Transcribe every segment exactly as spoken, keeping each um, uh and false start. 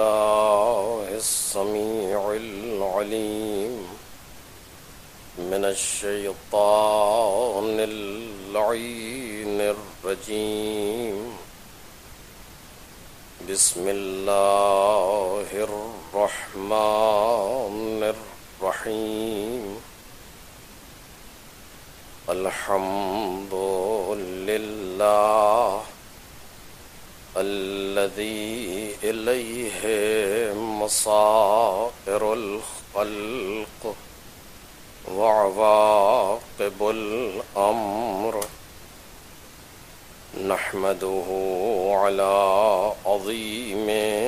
بالله السميع العليم من الشيطان اللعين الرجيم بسم الله الرحمن الرحيم الحمد لله الذي إليه مصائر الخلق وعواقب الأمر نحمده على عظيم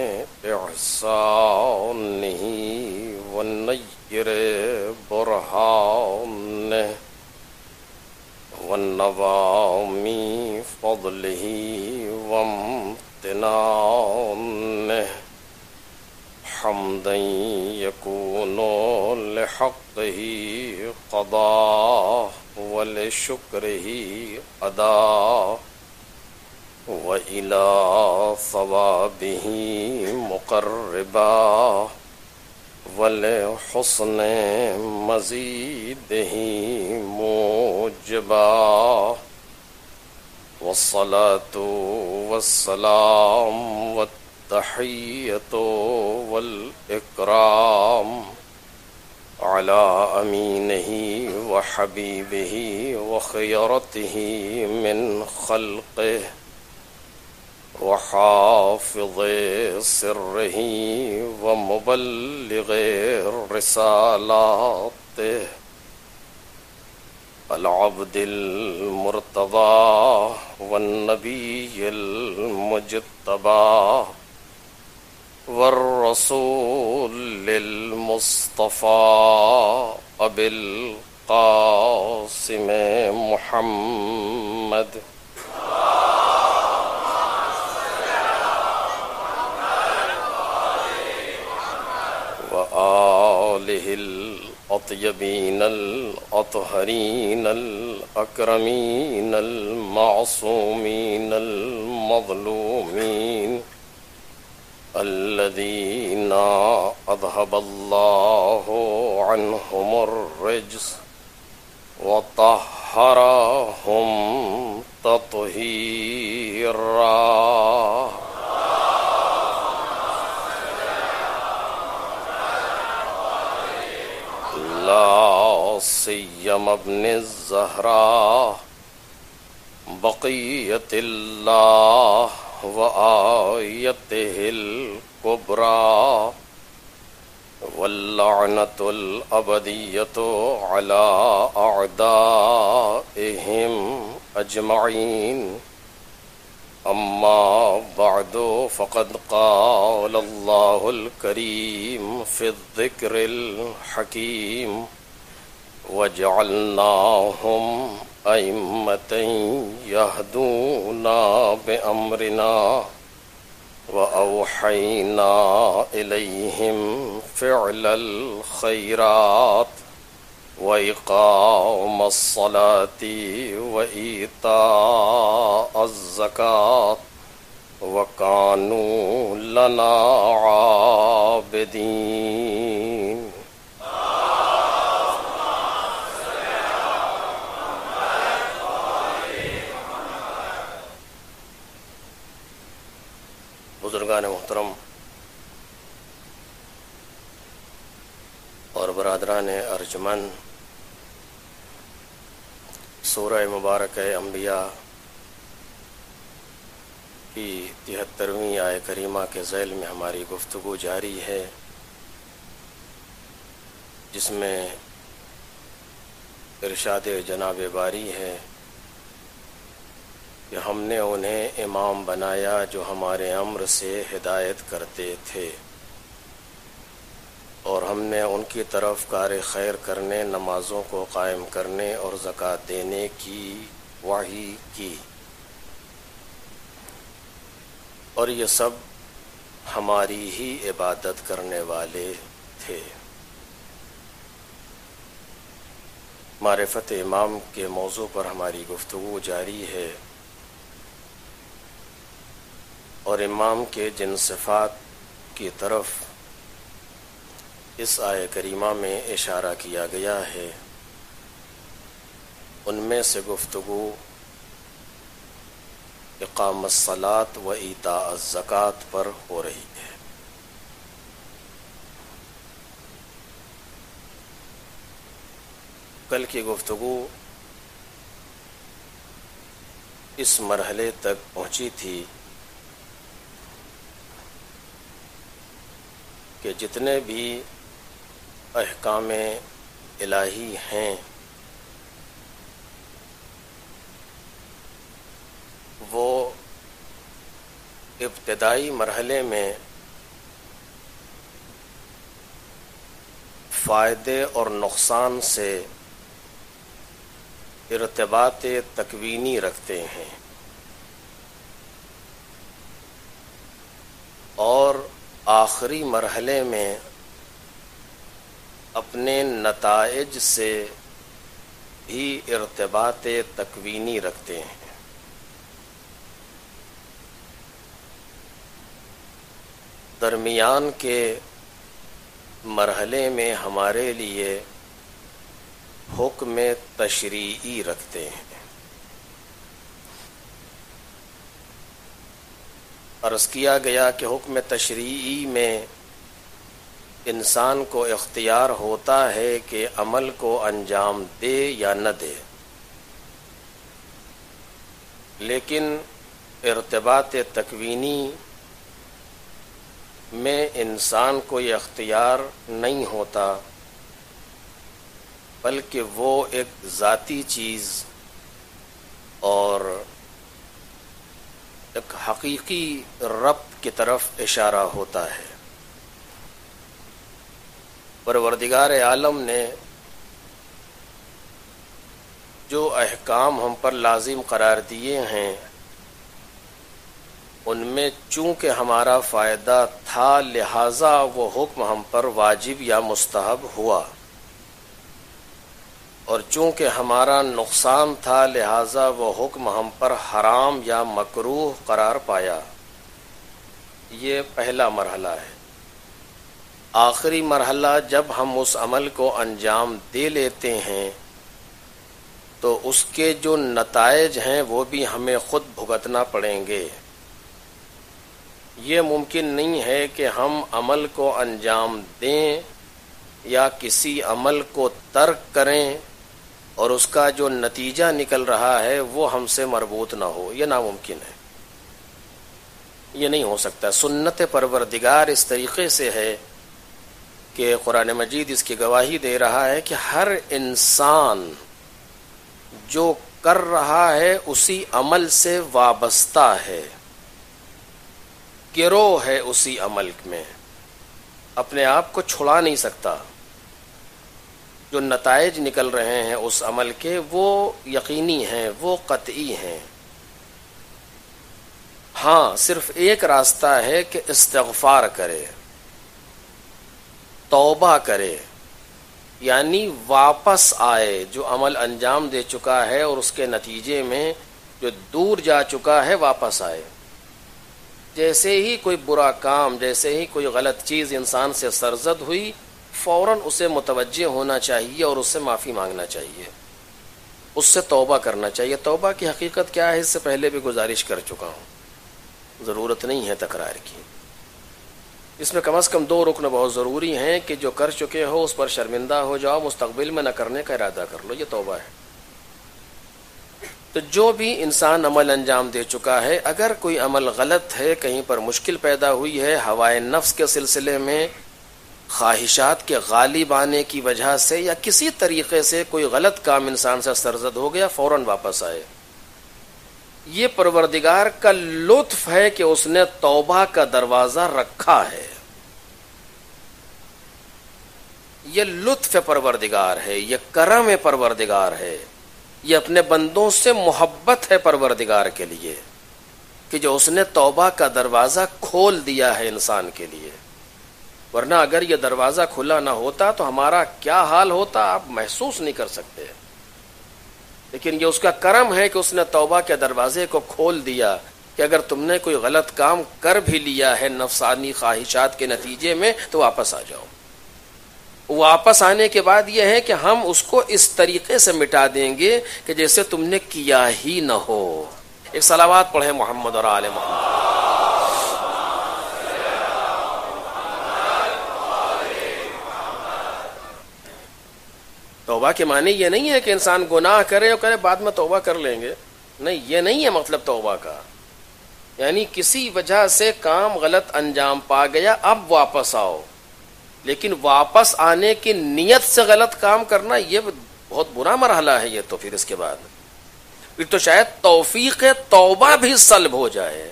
إحسانه ونير برهانه والنظام فضله وامتنانه حمدا يكون لحقه قضاء ولشكره أداء وإلى ثوابه مقربا ولحسن مزيده موجبا والصلاة والسلام والتحية والإكرام على أمينه وحبيبه وخيرته من خلقه وحافظ سره ومبلغ رسالاته العبد المرتضى والنبي المجتبى والرسول المصطفى أبي القاسم محمد وآله الأطيبين الأطهرين الأكرمين المعصومين المظلومين الذين أذهب الله عنهم الرجس وطهرهم تطهيرا لا سيما ابن الزهراء بقية الله وآيته الكبرى واللعنة الأبدية على أعدائهم أجمعين أما بعد فقد قال الله الكريم في الذكر الحكيم وجعلناهم أئمة يهدون بأمرنا وأوحينا إليهم فعل الخيرات وإقام الصلاة وإيتاء الزكاة وكانوا لنا عابدين بزرگان محترم اور برادران ارجمن، سورہ مبارکہ انبیاء کی تہترویں آیہ کریمہ کے ذیل میں ہماری گفتگو جاری ہے، جس میں ارشاد جناب باری ہے کہ ہم نے انہیں امام بنایا جو ہمارے امر سے ہدایت کرتے تھے، اور ہم نے ان کی طرف کار خیر کرنے، نمازوں کو قائم کرنے اور زکوٰۃ دینے کی وحی کی، اور یہ سب ہماری ہی عبادت کرنے والے تھے۔ معرفت امام کے موضوع پر ہماری گفتگو جاری ہے، اور امام کے جن صفات کی طرف اس آیہ کریمہ میں اشارہ کیا گیا ہے ان میں سے گفتگو اقامت الصلاۃ و ایتاء الزکوٰۃ پر ہو رہی ہے۔ کل کی گفتگو اس مرحلے تک پہنچی تھی کہ جتنے بھی احکام الہی ہیں وہ ابتدائی مرحلے میں فائدے اور نقصان سے ارتباط تکوینی رکھتے ہیں، اور آخری مرحلے میں اپنے نتائج سے بھی ارتباط تکوینی رکھتے ہیں۔ درمیان کے مرحلے میں ہمارے لیے حکم تشریعی رکھتے ہیں۔ عرض کیا گیا کہ حکم تشریعی میں انسان کو اختیار ہوتا ہے کہ عمل کو انجام دے یا نہ دے، لیکن ارتباط تکوینی میں انسان کو یہ اختیار نہیں ہوتا، بلکہ وہ ایک ذاتی چیز اور ایک حقیقی رب کی طرف اشارہ ہوتا ہے۔ پروردگار عالم نے جو احکام ہم پر لازم قرار دیے ہیں ان میں چونکہ ہمارا فائدہ تھا لہذا وہ حکم ہم پر واجب یا مستحب ہوا، اور چونکہ ہمارا نقصان تھا لہذا وہ حکم ہم پر حرام یا مکروہ قرار پایا۔ یہ پہلا مرحلہ ہے۔ آخری مرحلہ جب ہم اس عمل کو انجام دے لیتے ہیں تو اس کے جو نتائج ہیں وہ بھی ہمیں خود بھگتنا پڑیں گے۔ یہ ممکن نہیں ہے کہ ہم عمل کو انجام دیں یا کسی عمل کو ترک کریں اور اس کا جو نتیجہ نکل رہا ہے وہ ہم سے مربوط نہ ہو، یہ ناممکن ہے، یہ نہیں ہو سکتا۔ سنت پروردگار اس طریقے سے ہے کہ قرآن مجید اس کی گواہی دے رہا ہے کہ ہر انسان جو کر رہا ہے اسی عمل سے وابستہ ہے، گروہ ہے اسی عمل میں، اپنے آپ کو چھڑا نہیں سکتا۔ جو نتائج نکل رہے ہیں اس عمل کے وہ یقینی ہیں، وہ قطعی ہیں۔ ہاں صرف ایک راستہ ہے کہ استغفار کرے، توبہ کرے، یعنی واپس آئے، جو عمل انجام دے چکا ہے اور اس کے نتیجے میں جو دور جا چکا ہے واپس آئے۔ جیسے ہی کوئی برا کام، جیسے ہی کوئی غلط چیز انسان سے سرزد ہوئی فوراً اسے متوجہ ہونا چاہیے اور اس سے معافی مانگنا چاہیے، اس سے توبہ کرنا چاہیے۔ توبہ کی حقیقت کیا ہے اس سے پہلے بھی گزارش کر چکا ہوں، ضرورت نہیں ہے تکرار کی۔ اس میں کم از کم دو رکن بہت ضروری ہیں کہ جو کر چکے ہو اس پر شرمندہ ہو جاؤ، مستقبل میں نہ کرنے کا ارادہ کر لو، یہ توبہ ہے۔ تو جو بھی انسان عمل انجام دے چکا ہے، اگر کوئی عمل غلط ہے، کہیں پر مشکل پیدا ہوئی ہے ہوائے نفس کے سلسلے میں، خواہشات کے غالب آنے کی وجہ سے، یا کسی طریقے سے کوئی غلط کام انسان سے سرزد ہو گیا، فوراً واپس آئے۔ یہ پروردگار کا لطف ہے کہ اس نے توبہ کا دروازہ رکھا ہے، یہ لطف پروردگار ہے، یہ کرم پروردگار ہے، یہ اپنے بندوں سے محبت ہے پروردگار کے لیے کہ جو اس نے توبہ کا دروازہ کھول دیا ہے انسان کے لیے۔ ورنہ اگر یہ دروازہ کھلا نہ ہوتا تو ہمارا کیا حال ہوتا آپ محسوس نہیں کر سکتے۔ لیکن یہ اس کا کرم ہے کہ اس نے توبہ کے دروازے کو کھول دیا، کہ اگر تم نے کوئی غلط کام کر بھی لیا ہے نفسانی خواہشات کے نتیجے میں تو واپس آ جاؤ. واپس آنے کے بعد یہ ہے کہ ہم اس کو اس طریقے سے مٹا دیں گے کہ جیسے تم نے کیا ہی نہ ہو. ایک صلوات پڑھیں محمد اور آل محمد. توبہ کے معنی یہ نہیں ہے کہ انسان گناہ کرے اور کہے بعد میں توبہ کر لیں گے. نہیں، یہ نہیں ہے مطلب توبہ کا. یعنی کسی وجہ سے کام غلط انجام پا گیا، اب واپس آؤ. لیکن واپس آنے کی نیت سے غلط کام کرنا یہ بہت برا مرحلہ ہے. یہ تو پھر اس کے بعد پھر تو شاید توفیق توبہ بھی سلب ہو جائے.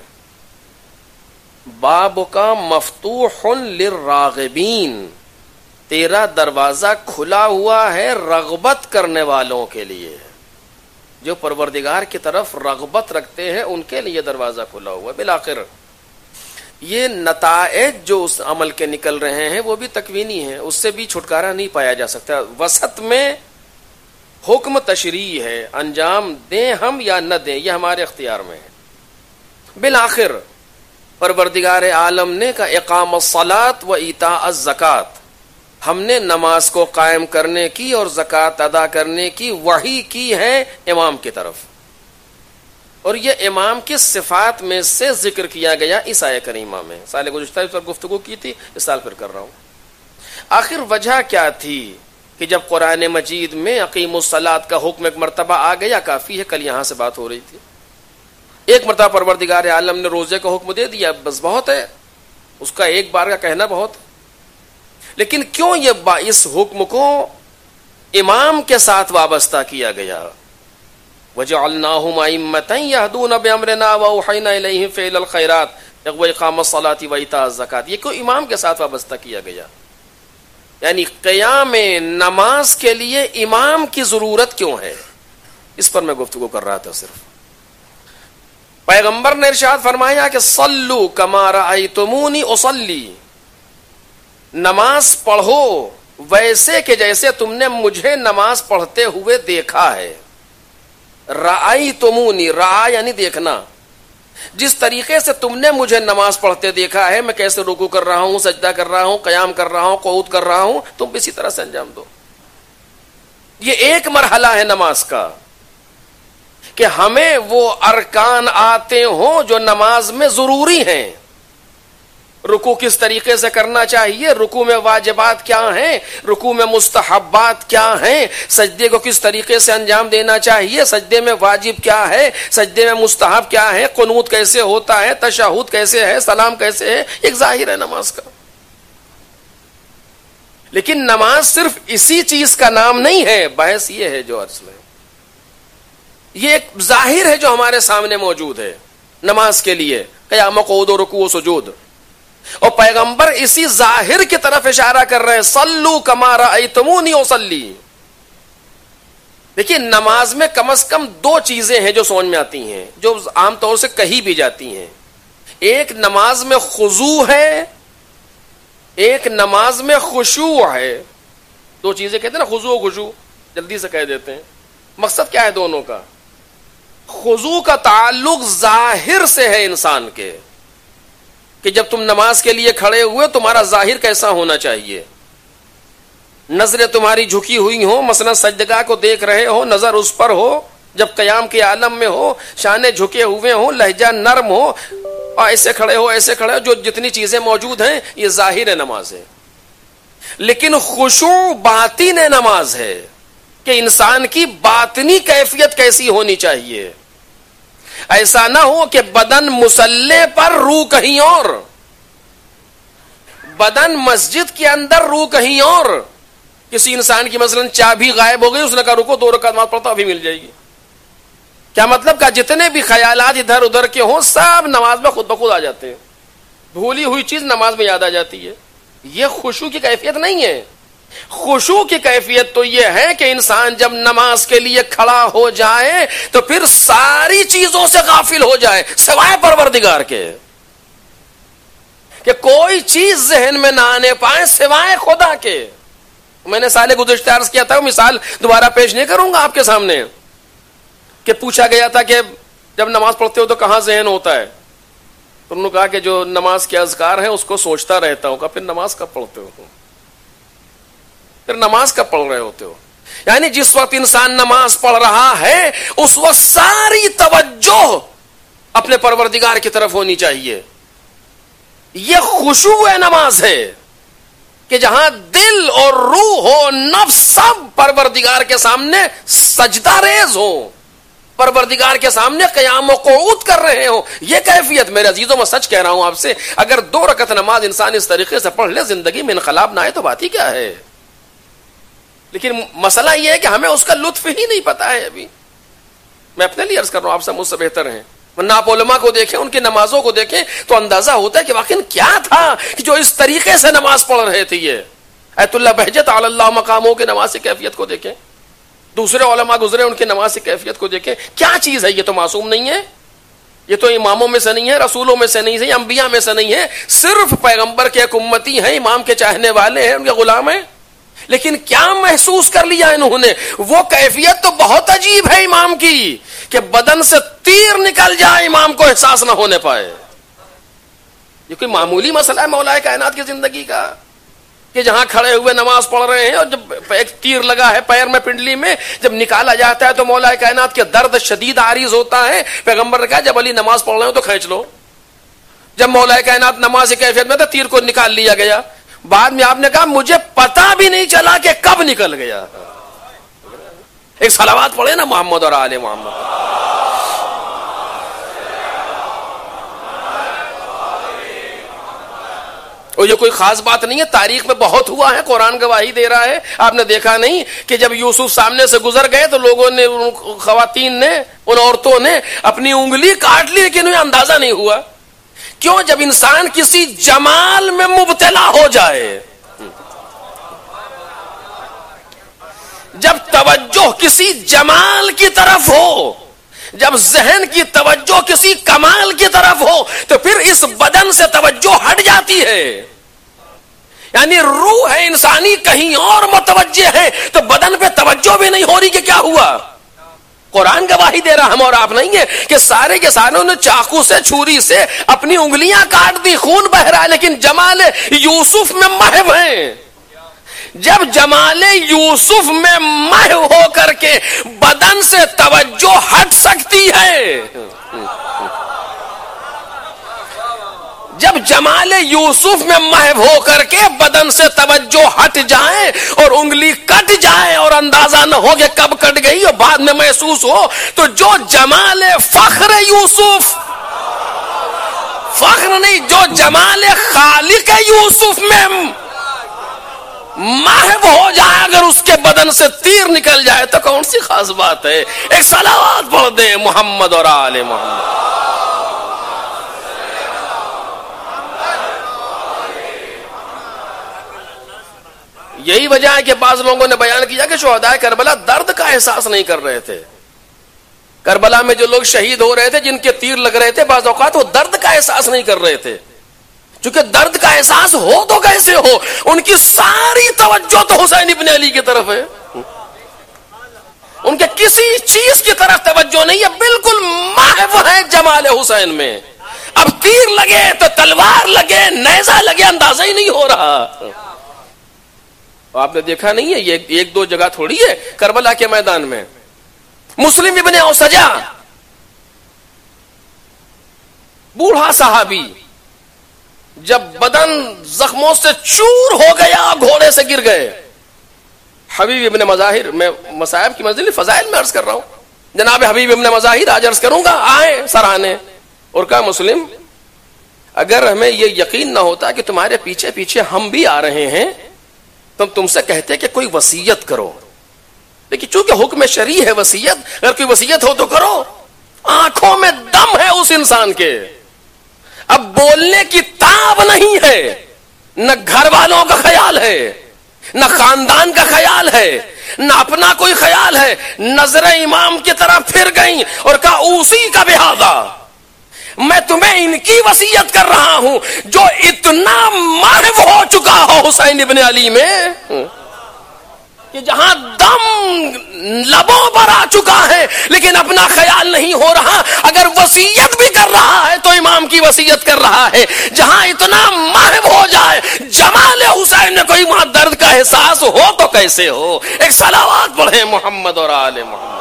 باب کا مفتوح للراغبین، تیرا دروازہ کھلا ہوا ہے رغبت کرنے والوں کے لیے. جو پروردگار کی طرف رغبت رکھتے ہیں ان کے لیے دروازہ کھلا ہوا. بالآخر یہ نتائج جو اس عمل کے نکل رہے ہیں وہ بھی تکوینی ہیں، اس سے بھی چھٹکارا نہیں پایا جا سکتا. وسط میں حکم تشریع ہے، انجام دیں ہم یا نہ دیں یہ ہمارے اختیار میں ہے. بالآخر پروردگار عالم نے کا اقام الصلاۃ و ایتاء الزکات، ہم نے نماز کو قائم کرنے کی اور زکوٰۃ ادا کرنے کی وحی کی ہے امام کی طرف. اور یہ امام کی صفات میں سے ذکر کیا گیا اس آیہ کریمہ میں. سال گزشتہ اس پر گفتگو کی تھی، اس سال پھر کر رہا ہوں. آخر وجہ کیا تھی کہ جب قرآن مجید میں اقیم الصلاۃ کا حکم ایک مرتبہ آ گیا کافی ہے. کل یہاں سے بات ہو رہی تھی، ایک مرتبہ پروردگار عالم نے روزے کا حکم دے دیا، بس بہت ہے، اس کا ایک بار کا کہنا بہت. لیکن کیوں یہ اس حکم کو امام کے ساتھ وابستہ کیا گیا؟ وَجَعَلْنَاهُمْ أَئِمَّةً يَهْدُونَ بِأَمْرِنَا وَأَوْحَيْنَا إِلَيْهِمْ فِعْلَ الْخَيْرَاتِ وَإِقَامَ الصَّلَاةِ وَإِيتَاءَ الزَّكَاةِ. یہ کیوں امام کے ساتھ وابستہ کیا گیا؟ یعنی قیام نماز کے لیے امام کی ضرورت کیوں ہے؟ اس پر میں گفتگو کر رہا تھا. صرف پیغمبر نے ارشاد فرمایا کہ صلوا کما رأیتمونی اصلی، نماز پڑھو ویسے کہ جیسے تم نے مجھے نماز پڑھتے ہوئے دیکھا ہے. رأیتمونی، رأ یعنی دیکھنا، جس طریقے سے تم نے مجھے نماز پڑھتے دیکھا ہے، میں کیسے رکوع کر رہا ہوں، سجدہ کر رہا ہوں، قیام کر رہا ہوں، قعود کر رہا ہوں، تم بھی اسی طرح سے انجام دو. یہ ایک مرحلہ ہے نماز کا کہ ہمیں وہ ارکان آتے ہوں جو نماز میں ضروری ہیں. رکوع کس طریقے سے کرنا چاہیے، رکوع میں واجبات کیا ہیں، رکوع میں مستحبات کیا ہیں، سجدے کو کس طریقے سے انجام دینا چاہیے، سجدے میں واجب کیا ہے، سجدے میں مستحب کیا ہے، قنوت کیسے ہوتا ہے، تشہد کیسے ہے، سلام کیسے ہے، ایک ظاہر ہے نماز کا. لیکن نماز صرف اسی چیز کا نام نہیں ہے. بحث یہ ہے جو عرض میں یہ ایک ظاہر ہے جو ہمارے سامنے موجود ہے نماز کے لیے، قیام، قعود و رکوع و سجود. اور پیغمبر اسی ظاہر کی طرف اشارہ کر رہے ہیں، صلو کما رأیتمونی اصلی. دیکھیے نماز میں کم از کم دو چیزیں ہیں جو سمجھ میں آتی ہیں، جو عام طور سے کہی بھی جاتی ہیں. ایک نماز میں خضوع ہے، ایک نماز میں خشوع ہے. دو چیزیں کہتے ہیں نا، خضوع و خشوع، جلدی سے کہہ دیتے ہیں. مقصد کیا ہے دونوں کا؟ خضوع کا تعلق ظاہر سے ہے انسان کے، کہ جب تم نماز کے لیے کھڑے ہوئے تمہارا ظاہر کیسا ہونا چاہیے، نظریں تمہاری جھکی ہوئی ہوں، مثلا سجدگاہ کو دیکھ رہے ہو، نظر اس پر ہو، جب قیام کے عالم میں ہو شانے جھکے ہوئے ہوں، لہجہ نرم ہو، ایسے کھڑے ہو ایسے کھڑے ہو، جو جتنی چیزیں موجود ہیں یہ ظاہر نماز ہے. لیکن خشوع باطن نماز ہے کہ انسان کی باطنی کیفیت کیسی ہونی چاہیے. ایسا نہ ہو کہ بدن مصلی پر روح کہیں اور، بدن مسجد کے اندر روح کہیں اور. کسی انسان کی مثلا چابی غائب ہو گئی، اس نے کہا رکو دو رکعت نماز پڑھتا ابھی مل جائے گی. کیا مطلب کہ جتنے بھی خیالات ادھر ادھر کے ہوں سب نماز میں خود بخود آ جاتے ہیں، بھولی ہوئی چیز نماز میں یاد آ جاتی ہے. یہ خشوع کی کیفیت نہیں ہے. خشوع کی کیفیت تو یہ ہے کہ انسان جب نماز کے لیے کھڑا ہو جائے تو پھر ساری چیزوں سے غافل ہو جائے سوائے پروردگار کے، کہ کوئی چیز ذہن میں نہ آنے پائے سوائے خدا کے. میں نے سال گزشتہ عرض کیا تھا، مثال دوبارہ پیش نہیں کروں گا آپ کے سامنے، کہ پوچھا گیا تھا کہ جب نماز پڑھتے ہو تو کہاں ذہن ہوتا ہے؟ تو انہوں نے کہا کہ جو نماز کے اذکار ہیں اس کو سوچتا رہتا ہوں. کہا پھر نماز کب پڑھتے ہو؟ پھر نماز کب پڑھ رہے ہوتے ہو؟ یعنی جس وقت انسان نماز پڑھ رہا ہے اس وقت ساری توجہ اپنے پروردگار کی طرف ہونی چاہیے. یہ خشوع نماز ہے کہ جہاں دل اور روح و نفس سب پروردگار کے سامنے سجدہ ریز ہو، پروردگار کے سامنے قیام و قعود کر رہے ہو. یہ کیفیت میرے عزیزوں میں سچ کہہ رہا ہوں آپ سے، اگر دو رکعت نماز انسان اس طریقے سے پڑھ لے زندگی میں انقلاب نہ آئے تو بات ہی کیا ہے. لیکن مسئلہ یہ ہے کہ ہمیں اس کا لطف ہی نہیں پتا ہے. ابھی میں اپنے لیے عرض کر رہا ہوں، آپ سے مجھ سے بہتر ہیں، ورنہ آپ علماء کو دیکھیں، ان کی نمازوں کو دیکھیں تو اندازہ ہوتا ہے کہ واقعی کیا تھا کہ جو اس طریقے سے نماز پڑھ رہے تھے. یہ ایت اللہ بہجت علی اللہ مقاموں کی نماز کی کیفیت کو دیکھیں، دوسرے علماء گزرے ان کی نماز کی کیفیت کو دیکھیں. کیا چیز ہے؟ یہ تو معصوم نہیں ہے، یہ تو اماموں میں سے نہیں ہے، رسولوں میں سے نہیں ہے، انبیاء میں سے نہیں ہے، صرف پیغمبر کے ایک امتی ہیں، امام کے چاہنے والے ہیں، ان کے غلام ہیں. لیکن کیا محسوس کر لیا انہوں نے؟ وہ کیفیت تو بہت عجیب ہے امام کی کہ بدن سے تیر نکل جائے امام کو احساس نہ ہونے پائے. یہ کوئی معمولی مسئلہ ہے مولا کائنات کی زندگی کا کہ جہاں کھڑے ہوئے نماز پڑھ رہے ہیں اور جب ایک تیر لگا ہے پیر میں پنڈلی میں، جب نکالا جاتا ہے تو مولا کائنات کے درد شدید عارض ہوتا ہے. پیغمبر نے کہا جب علی نماز پڑھ رہے ہو تو کھینچ لو. جب مولا کائنات نماز کی کیفیت میں تھا تیر کو نکال لیا گیا. بعد میں آپ نے کہا مجھے پتا بھی نہیں چلا کہ کب نکل گیا. ایک صلوات پڑھے نا محمد اور آل محمد. اور یہ کوئی خاص بات نہیں ہے، تاریخ میں بہت ہوا ہے، قرآن گواہی دے رہا ہے. آپ نے دیکھا نہیں کہ جب یوسف سامنے سے گزر گئے تو لوگوں نے، خواتین نے، ان عورتوں نے اپنی انگلی کاٹ لی لیکن انہیں اندازہ نہیں ہوا. کیوں؟ جب انسان کسی جمال میں مبتلا ہو جائے، جب توجہ کسی جمال کی طرف ہو، جب ذہن کی توجہ کسی کمال کی طرف ہو تو پھر اس بدن سے توجہ ہٹ جاتی ہے. یعنی روح ہے انسانی کہیں اور متوجہ ہے تو بدن پہ توجہ بھی نہیں ہو رہی کہ کیا ہوا. قرآن گواہی دے رہا، ہم اور آپ نہیں ہے کہ سارے کے سارے نے چاقو سے، چھری سے اپنی انگلیاں کاٹ دی، خون بہ رہا ہے، لیکن جمال یوسف میں محو ہیں. جب جمال یوسف میں محو ہو کر کے بدن سے توجہ ہٹ سکتی ہے، جب جمال یوسف میں محو ہو کر کے بدن سے توجہ ہٹ جائے اور انگلی کٹ جائے اور اندازہ نہ ہو کہ کب کٹ گئی اور بعد میں محسوس ہو، تو جو جمال فخر یوسف، فخر نہیں، جو جمال خالق یوسف میں محو ہو جائے، اگر اس کے بدن سے تیر نکل جائے تو کون سی خاص بات ہے. ایک صلوات پڑھ دیں محمد اور آل محمد. یہی وجہ ہے کہ بعض لوگوں نے بیان کیا کہ شہدائے کربلا درد کا احساس نہیں کر رہے تھے. کربلا میں جو لوگ شہید ہو رہے تھے، جن کے تیر لگ رہے تھے، بعض اوقات وہ درد کا احساس نہیں کر رہے تھے. چونکہ درد کا احساس ہو تو کیسے ہو، ان کی ساری توجہ تو حسین ابن علی کی طرف ہے، ان کے کسی چیز کی طرف توجہ نہیں ہے، بالکل محو ہے جمال حسین میں. اب تیر لگے تو تلوار لگے، نیزہ لگے، اندازہ ہی نہیں ہو رہا. آپ نے دیکھا نہیں ہے، یہ ایک دو جگہ تھوڑی ہے، کربلا کے میدان میں مسلم ابن اوسجا، بوڑھا صحابی، جب بدن زخموں سے چور ہو گیا گھوڑے سے گر گئے. حبیب ابن مظاہر، میں مصائب کی منزل فضائل میں عرض کر رہا ہوں، جناب حبیب ابن مظاہر آج عرض کروں گا، آئے سرانے اور کہا مسلم اگر ہمیں یہ یقین نہ ہوتا کہ تمہارے پیچھے پیچھے ہم بھی آ رہے ہیں تو تم سے کہتے کہ کوئی وصیت کرو، لیکن چونکہ حکم شرعی ہے وصیت، اگر کوئی وصیت ہو تو کرو. آنکھوں میں دم ہے اس انسان کے، اب بولنے کی تاب نہیں ہے، نہ گھر والوں کا خیال ہے، نہ خاندان کا خیال ہے، نہ اپنا کوئی خیال ہے. نظر امام کی طرف پھر گئیں اور کہا اسی کا بہذا، میں تمہیں ان کی وصیت کر رہا ہوں جو اتنا محو ہو چکا ہو حسین ابن علی میں. کہ جہاں دم لبوں پر آ چکا ہے لیکن اپنا خیال نہیں ہو رہا، اگر وصیت بھی کر رہا ہے تو امام کی وصیت کر رہا ہے۔ جہاں اتنا محو ہو جائے جمال حسین نے کوئی وہاں درد کا احساس ہو تو کیسے ہو؟ ایک صلوات پڑھیں محمد اور آل محمد۔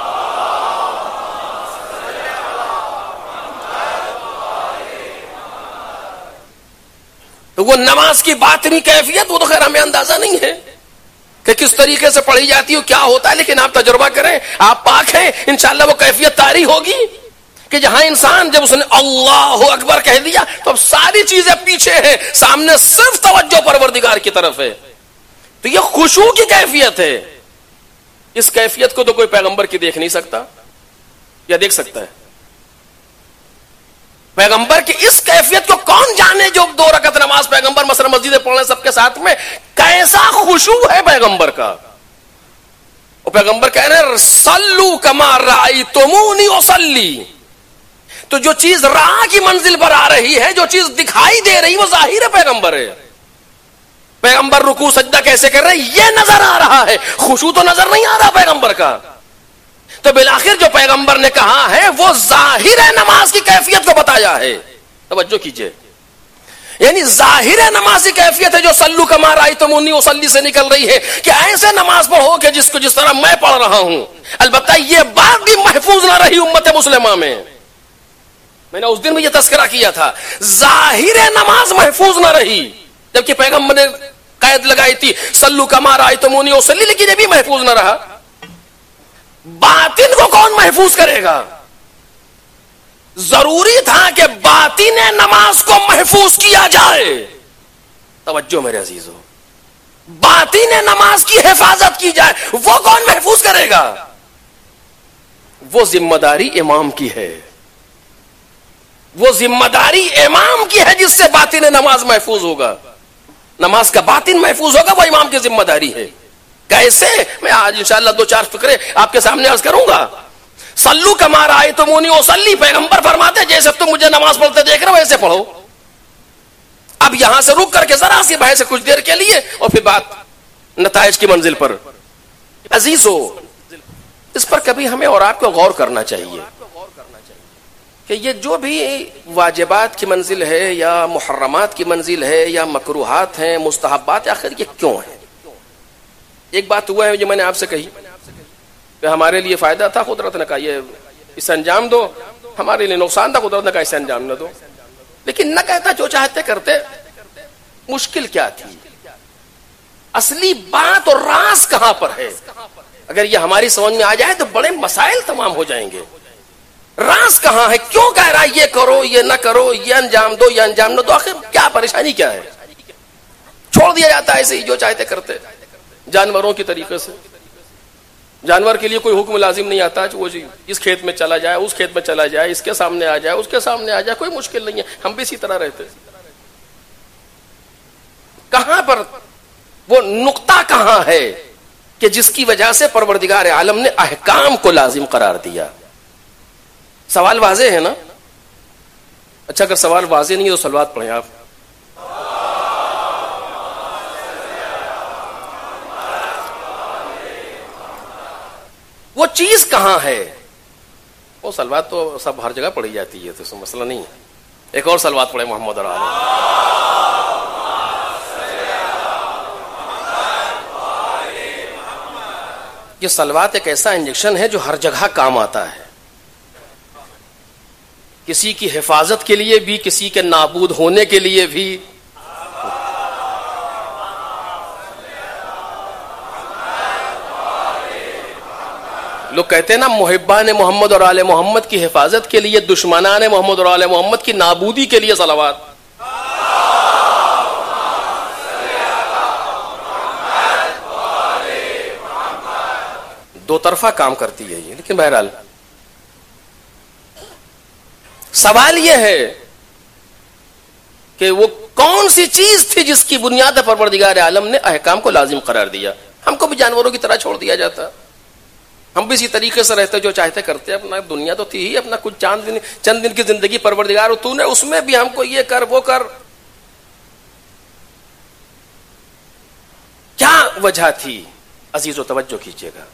تو وہ نماز کی باطنی کیفیت وہ تو خیر ہمیں اندازہ نہیں ہے کہ کس طریقے سے پڑھی جاتی ہے، کیا ہوتا ہے، لیکن آپ تجربہ کریں، آپ پاک ہیں، انشاءاللہ وہ کیفیت طاری ہوگی کہ جہاں انسان جب اس نے اللہ اکبر کہہ دیا تو اب ساری چیزیں پیچھے ہیں، سامنے صرف توجہ پروردگار کی طرف ہے۔ تو یہ خشوع کی کیفیت ہے۔ اس کیفیت کو تو کوئی پیغمبر کی دیکھ نہیں سکتا، یا دیکھ سکتا ہے؟ پیغمبر کی اس کیفیت کو کون جانے جو دو رکعت نماز پیغمبر مثلا مسجد پڑھنے سب کے ساتھ میں، کیسا خشوع ہے پیغمبر کا۔ وہ پیغمبر کہہ رہے ہیں صلو کما رأیتمونی اصلی۔ تو جو چیز راہ کی منزل پر آ رہی ہے، جو چیز دکھائی دے رہی، وہ ظاہر ہے پیغمبر ہے۔ پیغمبر رکوع سجدہ کیسے کر رہے یہ نظر آ رہا ہے، خشوع تو نظر نہیں آ رہا پیغمبر کا۔ تو بالآخر جو پیغمبر نے کہا ہے وہ ظاہر نماز کی کیفیت کو بتایا ہے۔ توجہ کیجئے، یعنی ظاہر نماز کی کیفیت ہے جو صلو کما رأیتمونی اصلی سے نکل رہی ہے کہ ایسے نماز پڑھو کہ جس کو جس طرح میں پڑھ رہا ہوں۔ البتہ یہ بات بھی محفوظ نہ رہی امت مسلمہ میں، میں نے اس دن بھی یہ تذکرہ کیا تھا، ظاہر نماز محفوظ نہ رہی، جبکہ پیغمبر نے قید لگائی تھی صلو کما رأیتمونی اصلی، لیکن یہ بھی محفوظ نہ رہا۔ باطن کو کون محفوظ کرے گا؟ ضروری تھا کہ باطن نماز کو محفوظ کیا جائے۔ توجہ میرے عزیزو، باطن نماز کی حفاظت کی جائے، وہ کون محفوظ کرے گا؟ وہ ذمہ داری امام کی ہے، وہ ذمہ داری امام کی ہے جس سے باطن نماز محفوظ ہوگا، نماز کا باطن محفوظ ہوگا، وہ امام کی ذمہ داری ہے۔ کیسے؟ میں آج انشاءاللہ دو چار فکرے آپ کے سامنے عرض کروں گا۔ صلو کما رأیتمونی اصلی، پیغمبر فرماتے جیسے تم مجھے نماز پڑھتے دیکھ رہے ہو ویسے پڑھو۔ اب یہاں سے رک کر کے ذرا سی بحث کچھ دیر کے لیے اور پھر بات نتائج کی منزل پر۔ عزیزو، اس پر کبھی ہمیں اور آپ کو غور کرنا چاہیے کہ یہ جو بھی واجبات کی منزل ہے یا محرمات کی منزل ہے یا مکروہات ہیں، مستحبات، آخر یہ کیوں ہیں؟ ایک بات ہوا ہے جو میں نے آپ سے کہی کہ ہمارے لیے فائدہ تھا، قدرت نے کہا یہ اسے انجام دو، ہمارے لیے نقصان تھا، قدرت نے کہا اسے انجام نہ دو، لیکن نہ کہتا جو چاہتے کرتے۔ مشکل کیا تھی؟ اصلی بات اور راز کہاں پر ہے؟ اگر یہ ہماری سمجھ میں آ جائے تو بڑے مسائل تمام ہو جائیں گے۔ راز کہاں ہے؟ کیوں کہہ رہا ہے یہ کرو یہ نہ کرو، یہ انجام دو یہ انجام نہ دو؟ آخر کیا پریشانی کیا ہے؟ چھوڑ دیا جاتا ہے ایسے ہی جو چاہتے کرتے، جانوروں کی طریقے سے۔ جانور کے لیے کوئی حکم لازم نہیں آتا، وہ اس کھیت میں چلا جائے، اس کھیت میں چلا جائے، اس کے سامنے آ جائے، اس کے سامنے آ جائے، کوئی مشکل نہیں ہے، ہم بھی اسی طرح رہتے۔ کہاں پر وہ نقطہ کہاں ہے کہ جس کی وجہ سے پروردگار عالم نے احکام کو لازم قرار دیا؟ سوال واضح ہے نا؟ اچھا اگر سوال واضح نہیں ہے تو صلوات پڑھیں آپ۔ وہ چیز کہاں ہے؟ وہ صلوات تو سب ہر جگہ پڑھی جاتی ہے، تو اس میں مسئلہ نہیں ہے۔ ایک اور صلوات پڑھے محمد اور آل۔ یہ صلوات ایک ایسا انجیکشن ہے جو ہر جگہ کام آتا ہے، کسی کی حفاظت کے لیے بھی، کسی کے نابود ہونے کے لیے بھی۔ لوگ کہتے ہیں نا محبان محمد اور آل محمد کی حفاظت کے لیے، دشمنان محمد اور آل محمد کی نابودی کے لیے صلوات۔ دو طرفہ کام کرتی ہے یہ، لیکن بہرحال سوال یہ ہے کہ وہ کون سی چیز تھی جس کی بنیاد پر پروردگار عالم نے احکام کو لازم قرار دیا؟ ہم کو بھی جانوروں کی طرح چھوڑ دیا جاتا، ہم بھی اسی طریقے سے رہتے جو چاہتے کرتے۔ اپنا دنیا تو تھی ہی، اپنا کچھ چاند دن چند دن کی زندگی پروردگار تو نے اس میں بھی ہم کو یہ کر وہ کر۔ کیا وجہ تھی عزیز و توجہ کیجیے گا.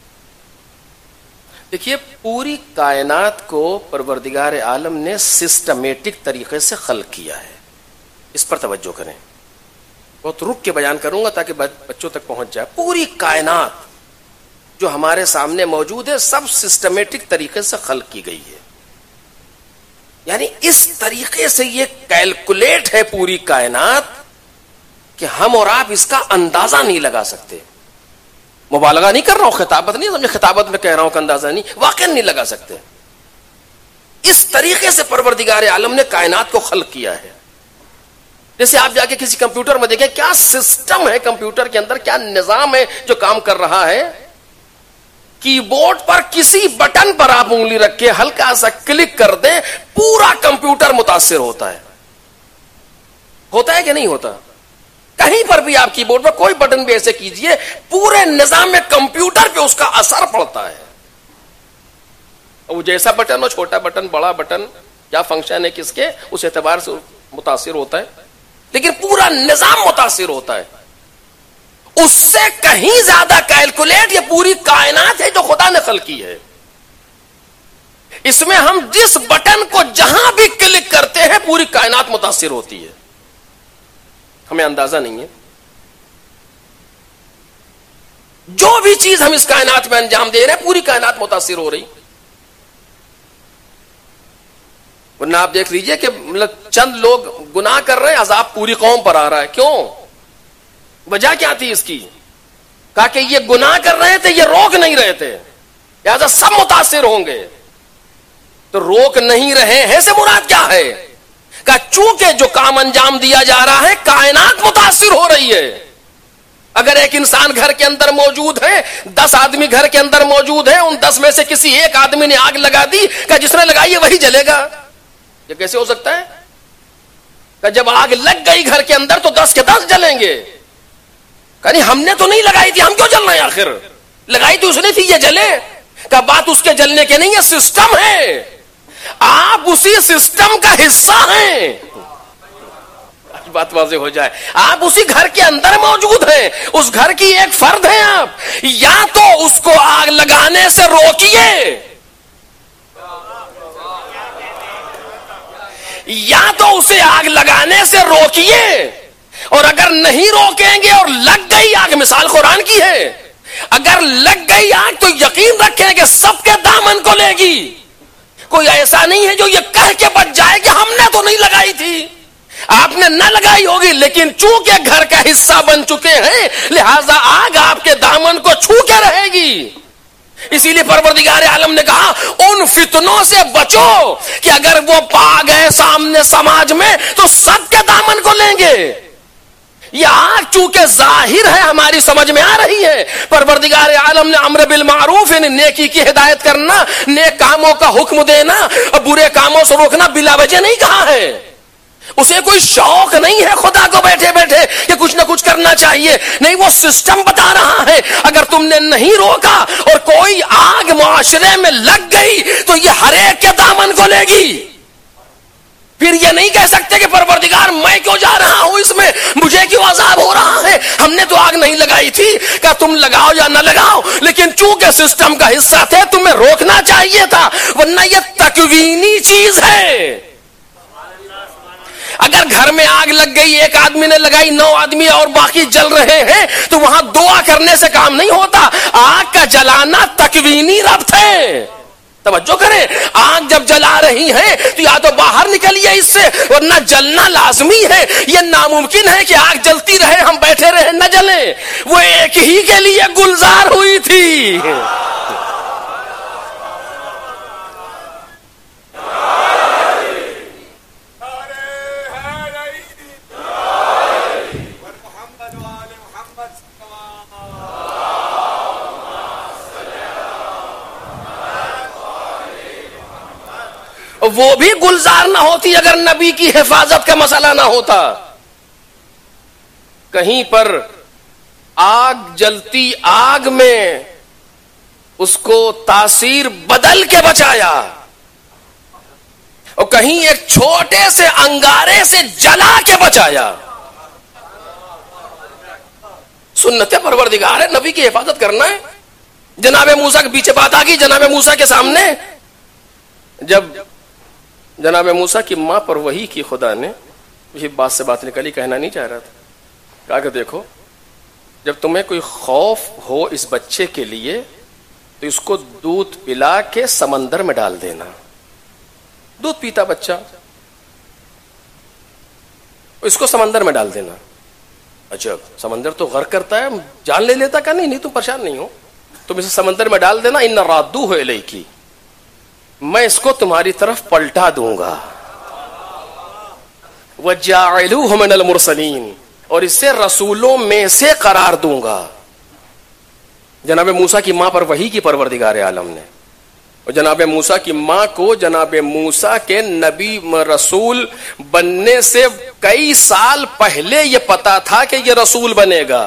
دیکھیے پوری کائنات کو پروردگار عالم نے سسٹمیٹک طریقے سے خلق کیا ہے. اس پر توجہ کریں, بہت رک کے بیان کروں گا تاکہ بچوں تک پہنچ جائے. پوری کائنات جو ہمارے سامنے موجود ہے سب سسٹمیٹک طریقے سے خلق کی گئی ہے. یعنی اس طریقے سے یہ کیلکولیٹ ہے پوری کائنات کہ ہم اور آپ اس کا اندازہ نہیں لگا سکتے. مبالغہ نہیں کر رہا ہوں, خطابت نہیں سمجھے, خطابت میں کہہ رہا ہوں کہ اندازہ نہیں, واقعا نہیں لگا سکتے. اس طریقے سے پروردگار عالم نے کائنات کو خلق کیا ہے. جیسے آپ جا کے کسی کمپیوٹر میں دیکھیں کیا سسٹم ہے کمپیوٹر کے اندر, کیا نظام ہے جو کام کر رہا ہے. کی بورڈ پر کسی بٹن پر آپ انگلی رکھ کے ہلکا سا کلک کر دیں, پورا کمپیوٹر متاثر ہوتا ہے. ہوتا ہے کہ نہیں ہوتا؟ کہیں پر بھی آپ کی بورڈ پر کوئی بٹن بھی ایسے کیجئے, پورے نظام میں کمپیوٹر پہ اس کا اثر پڑتا ہے. وہ جیسا بٹن ہو, چھوٹا بٹن, بڑا بٹن, کیا فنکشن ہے کس کے, اس اعتبار سے متاثر ہوتا ہے. لیکن پورا نظام متاثر ہوتا ہے. اس سے کہیں زیادہ کیلکولیٹ یہ پوری کائنات ہے جو خدا نے خلق کی ہے. اس میں ہم جس بٹن کو جہاں بھی کلک کرتے ہیں پوری کائنات متاثر ہوتی ہے. ہمیں اندازہ نہیں ہے. جو بھی چیز ہم اس کائنات میں انجام دے رہے ہیں پوری کائنات متاثر ہو رہی. ورنہ آپ دیکھ لیجئے کہ چند لوگ گناہ کر رہے ہیں, عذاب پوری قوم پر آ رہا ہے. کیوں؟ وجہ کیا تھی اس کی؟ کہا کہ یہ گناہ کر رہے تھے, یہ روک نہیں رہے تھے, لہذا سب متاثر ہوں گے. تو روک نہیں رہے ہیں سے مراد کیا ہے؟ کہ چونکہ جو کام انجام دیا جا رہا ہے کائنات متاثر ہو رہی ہے. اگر ایک انسان گھر کے اندر موجود ہے, دس آدمی گھر کے اندر موجود ہیں, ان دس میں سے کسی ایک آدمی نے آگ لگا دی, کہ جس نے لگائی ہے وہی جلے گا. یہ کیسے ہو سکتا ہے؟ کہ جب آگ لگ گئی گھر کے اندر تو دس کے دس جلیں گے. کہ ہم نے تو نہیں لگائی تھی, ہم کیوں جل رہے ہیں؟ آخر لگائی تو اس نے تھی, یہ جلے. کہ بات اس کے جلنے کے نہیں, یہ سسٹم ہے. آپ اسی سسٹم کا حصہ ہیں. بات واضح ہو جائے, آپ اسی گھر کے اندر موجود ہیں, اس گھر کی ایک فرد ہیں آپ. یا تو اس کو آگ لگانے سے روکیے, یا تو اسے آگ لگانے سے روکیے. اور اگر نہیں روکیں گے اور لگ گئی آگ, مثال قرآن کی ہے, اگر لگ گئی آگ تو یقین رکھیں کہ سب کے دامن کو لے گی. کوئی ایسا نہیں ہے جو یہ کہہ کے بچ جائے کہ ہم نے تو نہیں لگائی تھی. آپ نے نہ لگائی ہوگی, لیکن چونکہ گھر کا حصہ بن چکے ہیں لہذا آگ آپ کے دامن کو چھو کے رہے گی. اسی لیے پروردگار عالم نے کہا ان فتنوں سے بچو کہ اگر وہ پا گئے سامنے سماج میں تو سب کے دامن کو لیں گے. یہ آگ چونکہ ظاہر ہے ہماری سمجھ میں آ رہی ہے, پروردگار عالم نے امر بالمعروف یعنی نیکی کی ہدایت کرنا, نیک کاموں کا حکم دینا اور برے کاموں سے روکنا بلا وجہ نہیں کہا ہے. اسے کوئی شوق نہیں ہے خدا کو بیٹھے بیٹھے کہ کچھ نہ کچھ کرنا چاہیے, نہیں, وہ سسٹم بتا رہا ہے. اگر تم نے نہیں روکا اور کوئی آگ معاشرے میں لگ گئی تو یہ ہر ایک کے دامن کو لے گی. پھر یہ نہیں کہہ سکتے کہ پروردگار میں کیوں جا رہا ہوں اس میں, مجھے کیوں عذاب ہو رہا ہے, ہم نے تو آگ نہیں لگائی تھی. کہ تم لگاؤ یا نہ لگاؤ, لیکن چونکہ سسٹم کا حصہ تھے تمہیں روکنا چاہیے تھا, ورنہ یہ تکوینی چیز ہے. اگر گھر میں آگ لگ گئی, ایک آدمی نے لگائی, نو آدمی اور باقی جل رہے ہیں, تو وہاں دعا کرنے سے کام نہیں ہوتا. آگ کا جلانا تکوینی ربط ہے. توجہ کریں, آگ جب جلا رہی ہیں تو یا تو باہر نکلیے اس سے, ورنہ جلنا لازمی ہے. یہ ناممکن ہے کہ آگ جلتی رہے ہم بیٹھے رہے نہ جلیں. وہ ایک ہی کے لیے گلزار ہوئی تھی. وہ بھی گلزار نہ ہوتی اگر نبی کی حفاظت کا مسئلہ نہ ہوتا. کہیں پر آگ جلتی آگ میں اس کو تاثیر بدل کے بچایا, اور کہیں ایک چھوٹے سے انگارے سے جلا کے بچایا. سنت پروردگار ہے, نبی کی حفاظت کرنا ہے. جناب موسیٰ کے پیچھے بات آ گئی جناب موسیٰ کے سامنے. جب جناب موسیٰ کی ماں پر وحی کی خدا نے, یہ بات سے بات نکلی, کہنا نہیں چاہ رہا تھا, کہا کہ دیکھو جب تمہیں کوئی خوف ہو اس بچے کے لیے تو اس کو دودھ پلا کے سمندر میں ڈال دینا. دودھ پیتا بچہ, اس کو سمندر میں ڈال دینا. اچھا سمندر تو غرق کرتا ہے, جان لے لیتا کا نہیں, نہیں تم پریشان نہیں ہو, تم اسے سمندر میں ڈال دینا. ان رادو ہے الیکی, میں اس کو تمہاری طرف پلٹا دوں گا. وَجَاعِلُوهُ مِنَ الْمُرْسَلِينَ, اور اسے رسولوں میں سے قرار دوں گا. جناب موسیٰ کی ماں پر وحی کی پروردگار عالم نے, اور جناب موسیٰ کی ماں کو جناب موسیٰ کے نبی رسول بننے سے کئی سال پہلے یہ پتا تھا کہ یہ رسول بنے گا.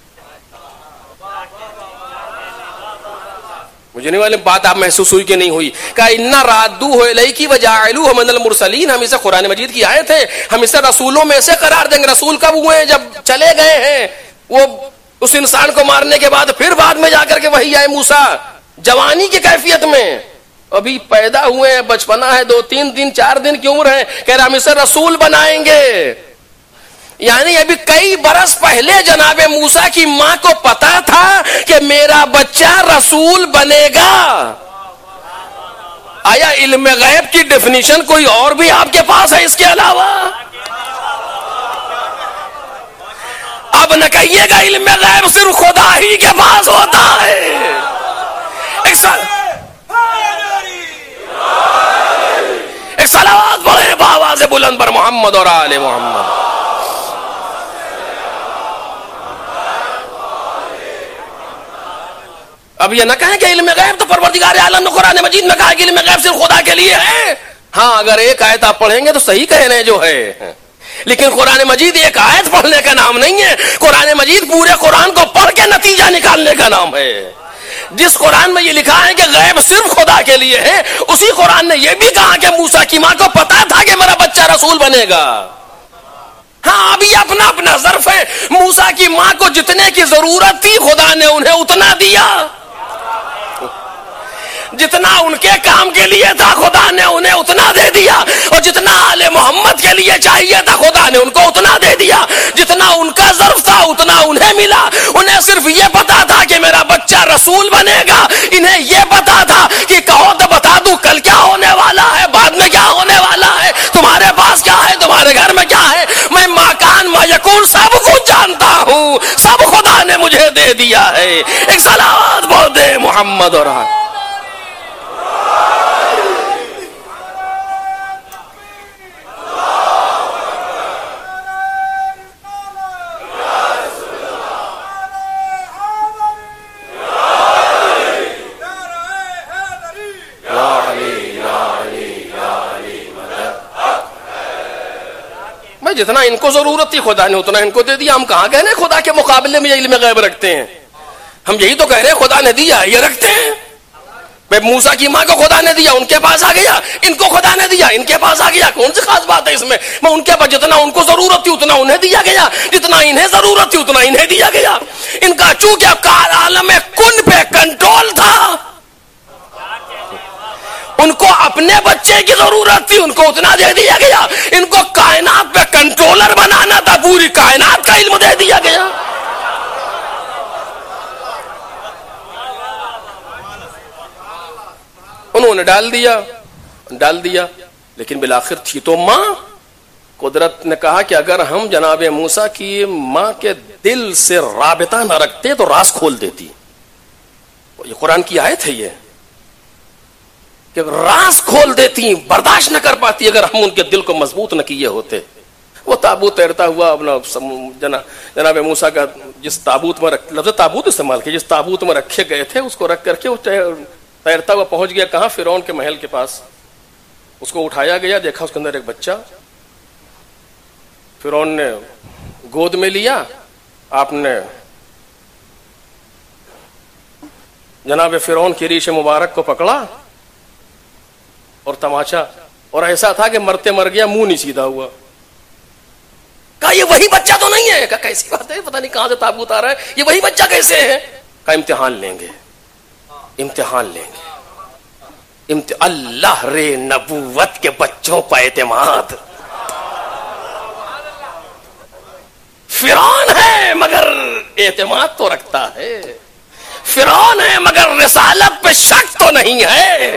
مجھے نہیں والے بات آپ محسوس ہوئی کہ نہیں ہوئی. کہا اِنَّا رَادُّوهُ إِلَيْكِ وَجَاعِلُوهُ مِنَ الْمُرْسَلِينَ, ہم اسے قرآن مجید کی آیت ہے, ہم اسے رسولوں میں سے قرار دیں گے. رسول کب ہوئے ہیں؟ جب چلے گئے ہیں وہ اس انسان کو مارنے کے بعد, پھر بعد میں جا کر کے وہی آئے موسیٰ جوانی کی کیفیت میں. ابھی پیدا ہوئے ہیں, بچپنا ہے, دو تین دن چار دن کی عمر ہے, کہہ رہا ہم اسے رسول بنائیں گے. یعنی ابھی کئی برس پہلے جناب موسیٰ کی ماں کو پتا تھا کہ میرا بچہ رسول بنے گا. آیا علم غیب کی ڈیفینیشن کوئی اور بھی آپ کے پاس ہے اس کے علاوہ؟ اب نہ کہیے گا علم غیب صرف خدا ہی کے پاس ہوتا ہے. ایک سال ایک صلوات پڑھیں بآواز بلند پر محمد اور آل محمد. اب یہ نہ کہیں کہ علم غیب تو پروردگار عالم نے قرآن مجید میں کہا کہ علم غیب صرف خدا کے لیے ہے. ہاں اگر ایک آیت آپ پڑھیں گے تو صحیح کہہ رہے ہیں جو ہے, لیکن قرآن مجید ایک آیت پڑھنے کا نام نہیں ہے. قرآن مجید پورے قرآن کو پڑھ کے نتیجہ نکالنے کا نام ہے. جس قرآن میں یہ لکھا ہے کہ غیب صرف خدا کے لیے ہے, اسی قرآن نے یہ بھی کہا کہ موسیٰ کی ماں کو پتا تھا کہ میرا بچہ رسول بنے گا. ہاں ابھی اپنا اپنا ظرف ہے. موسیٰ کی ماں کو جتنے کی ضرورت تھی خدا نے انہیں اتنا دیا, جتنا ان کے کام کے لیے تھا خدا نے انہیں اتنا دے دیا, اور جتنا آل محمد کے لیے چاہیے تھا خدا نے ان کو اتنا دے دیا. جتنا ان کا ظرف تھا اتنا انہیں ملا. انہیں صرف یہ پتا تھا کہ میرا بچہ رسول بنے گا. انہیں یہ پتا تھا کہ کہو تو بتا دوں کل کیا ہونے والا ہے, بعد میں کیا ہونے والا ہے, تمہارے پاس کیا ہے, تمہارے گھر میں کیا ہے. میں ما کان ما یکون سب کچھ جانتا ہوں, سب خدا نے مجھے دے دیا ہے. ایک صلوات بول دے محمد اور آل. جتنا ان کو ضرورت تھی خدا نے اتنا ان کو دے دیا. ہم کہاں کہہ رہے خدا کے مقابلے میں یہ علم غیب رکھتے ہیں, ہم یہی تو کہہ رہے ہیں خدا نے دیا یہ رکھتے ہیں. بھائی موسیٰ کی ماں کو خدا نے دیا, ان کے پاس آ گیا, ان کو خدا نے دیا, ان کے پاس آ گیا. کون سی خاص بات ہے اس میں؟ میں ان کے پاس جتنا ان کو ضرورت تھی اتنا انہیں دیا گیا, جتنا انہیں ضرورت تھی اتنا انہیں دیا گیا. ان کا چونکہ عالم کن پہ کنٹرول تھا, ان کو اپنے بچے کی ضرورت تھی, ان کو اتنا دے دیا گیا. ان کو کائنات پہ کنٹرولر بنانا تھا, پوری کائنات کا علم دے دیا گیا. انہوں نے ڈال دیا ڈال دیا لیکن بالآخر تھی تو ماں. قدرت نے کہا کہ اگر ہم جناب موسیٰ کی ماں کے دل سے رابطہ نہ رکھتے تو راز کھول دیتی. یہ قرآن کی آیت ہے, یہ کہ راز کھول دیتی, برداشت نہ کر پاتی اگر ہم ان کے دل کو مضبوط نہ کیے ہوتے. وہ تابوت تیرتا ہوا اپنا جناب موسیٰ کا جس تابوت میں رکھ, لفظ تابوت استعمال کیا, جس تابوت میں رکھے گئے تھے اس کو رکھ کر کے وہ تیرتا ہوا پہنچ گیا کہاں؟ فرعون کے محل کے پاس. اس کو اٹھایا گیا, دیکھا اس کے اندر ایک بچہ. فرعون نے گود میں لیا, آپ نے جناب فرعون کی ریش مبارک کو پکڑا اور تماچا, اور ایسا تھا کہ مرتے مر گیا, منہ نہیں سیدھا ہوا. کہا یہ وہی بچہ تو نہیں ہے. کہا کیسی بات ہے, پتہ نہیں کہاں سے تابوت آ رہا ہے, یہ وہی بچہ کیسے ہے؟ کہا امتحان لیں گے, امتحان لیں گے. امت... اللہ رے نبوت کے بچوں پر اعتماد. فرعون ہے مگر اعتماد تو رکھتا ہے, فرعون ہے مگر رسالت پہ شک تو نہیں ہے.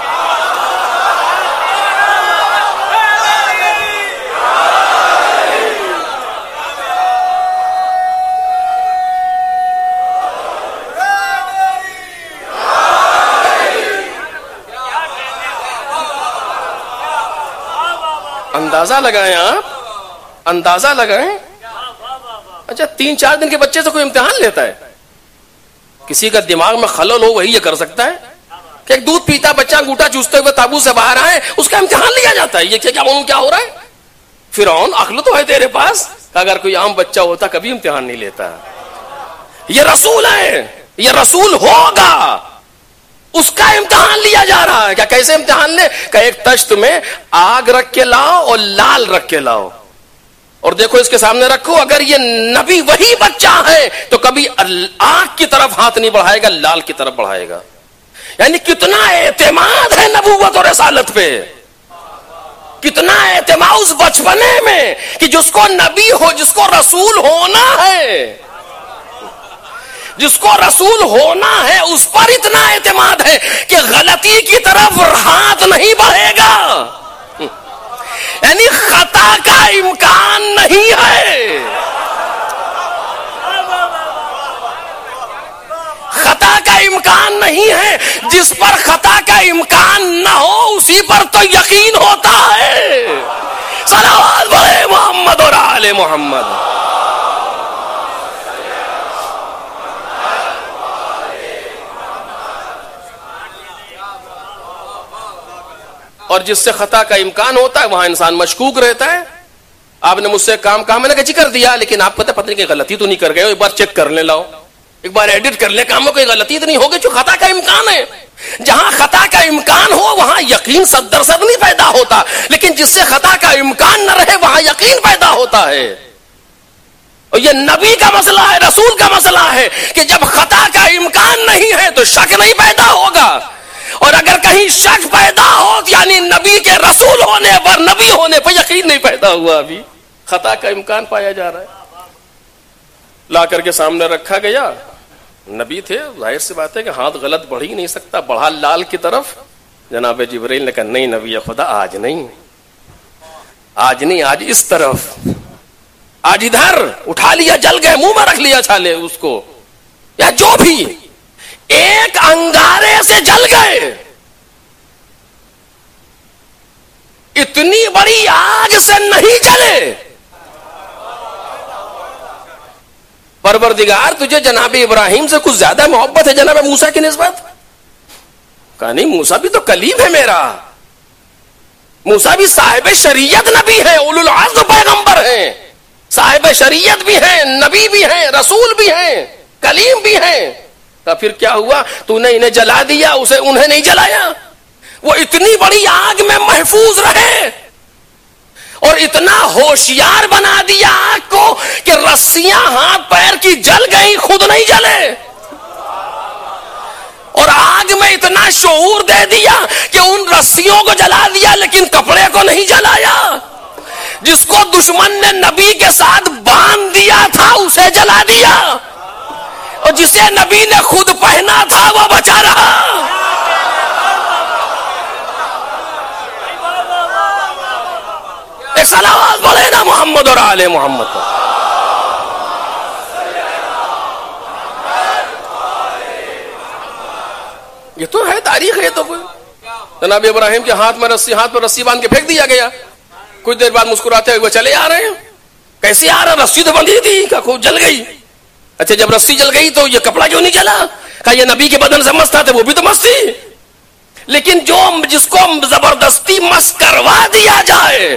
اندازہ لگائیں آپ, اندازہ لگائیں. اچھا تین چار دن کے بچے سے کوئی امتحان لیتا ہے؟ کسی کا دماغ میں خلل ہو وہی یہ کر سکتا ہے کہ ایک دودھ پیتا بچہ انگوٹھا چوستے ہوئے تابوت سے باہر آئے, اس کا امتحان لیا جاتا ہے. یہ کیا کیا کیا ہو رہا ہے؟ فرعون عقل تو ہے تیرے پاس, اگر کوئی عام بچہ ہوتا کبھی امتحان نہیں لیتا. یہ رسول ہے, یہ رسول ہوگا, اس کا امتحان لیا جا رہا ہے. کیا کیسے امتحان لے؟ کہ ایک تشت میں آگ رکھ کے لاؤ اور لال رکھ کے لاؤ, اور دیکھو اس کے سامنے رکھو, اگر یہ نبی وہی بچہ ہے تو کبھی آگ کی طرف ہاتھ نہیں بڑھائے گا, لال کی طرف بڑھائے گا. یعنی کتنا اعتماد ہے نبوت اور رسالت پہ, کتنا اعتماد اس بچپنے میں کہ جس کو نبی ہو, جس کو رسول ہونا ہے, جس کو رسول ہونا ہے, اس پر اتنا اعتماد ہے کہ غلطی کی طرف ہاتھ نہیں بڑھے گا. یعنی خطا کا امکان نہیں ہے, خطا کا امکان نہیں ہے. جس پر خطا کا امکان نہ ہو اسی پر تو یقین ہوتا ہے. صلوات بڑھے محمد اور آل محمد. اور جس سے خطا کا امکان ہوتا ہے وہاں انسان مشکوک رہتا ہے. آپ نے مجھ سے کام کہا, میں نے کہا جی کر دیا, لیکن آپ پتہ پتہ نہیں کہ غلطی تو نہیں کر گئے, ایک بار چیک کر لیں, لاؤ ایک بار ایڈٹ کر لیں کام میں, کوئی غلطی تو نہیں ہوگی, جو خطا کا امکان ہے. جہاں خطا کا امکان ہو وہاں یقین صد درصد نہیں پیدا ہوتا, لیکن جس سے خطا کا امکان نہ رہے وہاں یقین پیدا ہوتا ہے. اور یہ نبی کا مسئلہ ہے, رسول کا مسئلہ ہے کہ جب خطا کا امکان نہیں ہے تو شک نہیں پیدا ہوگا, اور اگر کہیں شک پیدا ہو یعنی نبی کے رسول ہونے پر, نبی ہونے پر یقین نہیں پیدا ہوا, ابھی خطا کا امکان پایا جا رہا ہے. لا کر کے سامنے رکھا گیا, نبی تھے, ظاہر سی بات ہے کہ ہاتھ غلط بڑھ ہی نہیں سکتا, بڑھا لال کی طرف. جناب جبرائیل نے کہا نہیں نبی خدا آج نہیں, آج نہیں, آج اس طرف, آج ادھر. اٹھا لیا, جل گئے, منہ میں رکھ لیا چھالے اس کو, یا جو بھی, ایک انگارے سے جل گئے. اتنی بڑی آگ سے نہیں جلے. پروردگار تجھے جناب ابراہیم سے کچھ زیادہ محبت ہے جناب موسیٰ کی نسبت؟ کہا نہیں, موسیٰ بھی تو کلیم ہے میرا, موسیٰ بھی صاحب شریعت نبی ہے, اولو العزم پیغمبر ہیں, صاحب شریعت بھی ہیں, نبی بھی ہیں, رسول بھی ہیں, کلیم بھی ہیں. تو پھر کیا ہوا؟ تو نے انہیں جلا دیا, اسے انہیں نہیں جلایا. وہ اتنی بڑی آگ میں محفوظ رہے اور اتنا ہوشیار بنا دیا آگ کو کہ رسیاں ہاتھ پیر کی جل گئی, خود نہیں جلے. اور آگ میں اتنا شعور دے دیا کہ ان رسیوں کو جلا دیا لیکن کپڑے کو نہیں جلایا. جس کو دشمن نے نبی کے ساتھ باندھ دیا تھا اسے جلا دیا, اور جسے نبی نے خود پہنا تھا وہ بچا رہا. ایک صلوات بولے نا محمد اور آل محمد. یہ تو ہے تاریخ ہے. تو کوئی جناب ابراہیم کے ہاتھ میں رسی, ہاتھ پر رسی باندھ کے پھینک دیا گیا. کچھ دیر بعد مسکراتے ہوئے چلے آ رہے ہیں. کیسے آ رہا؟ رسی تو بندھی تھی, کہ خوب جل گئی. اچھا جب رسی جل گئی تو یہ کپڑا کیوں نہیں جلا؟ کہا یہ نبی کے بدن سے مس تھا, وہ بھی تو مس تھی. لیکن جو جس کو زبردستی مس کروا دیا جائے,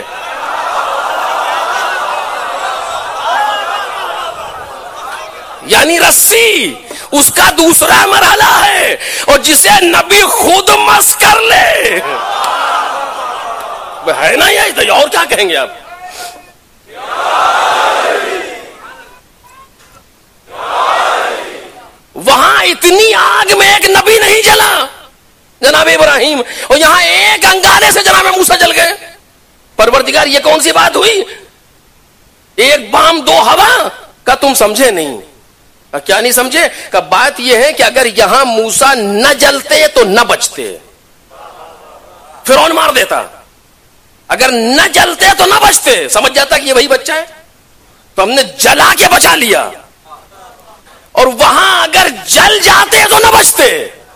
یعنی رسی اس کا دوسرا مرحلہ ہے, اور جسے نبی خود مس کر لے, ہے نا. یہ اور کیا کہیں گے آپ؟ اتنی آگ میں ایک نبی نہیں جلا جناب ابراہیم، اور یہاں ایک انگارے سے جناب موسیٰ جل گئے. پروردگار یہ کون سی بات ہوئی؟ ایک بام دو ہوا کا تم سمجھے نہیں. کیا نہیں سمجھے؟ کہ بات یہ ہے کہ اگر یہاں موسیٰ نہ جلتے تو نہ بچتے، فرعون مار دیتا. اگر نہ جلتے تو نہ بچتے، سمجھ جاتا کہ یہ وہی بچہ ہے. تو ہم نے جلا کے بچا لیا. اور وہاں اگر جل جاتے تو نہ بچتے،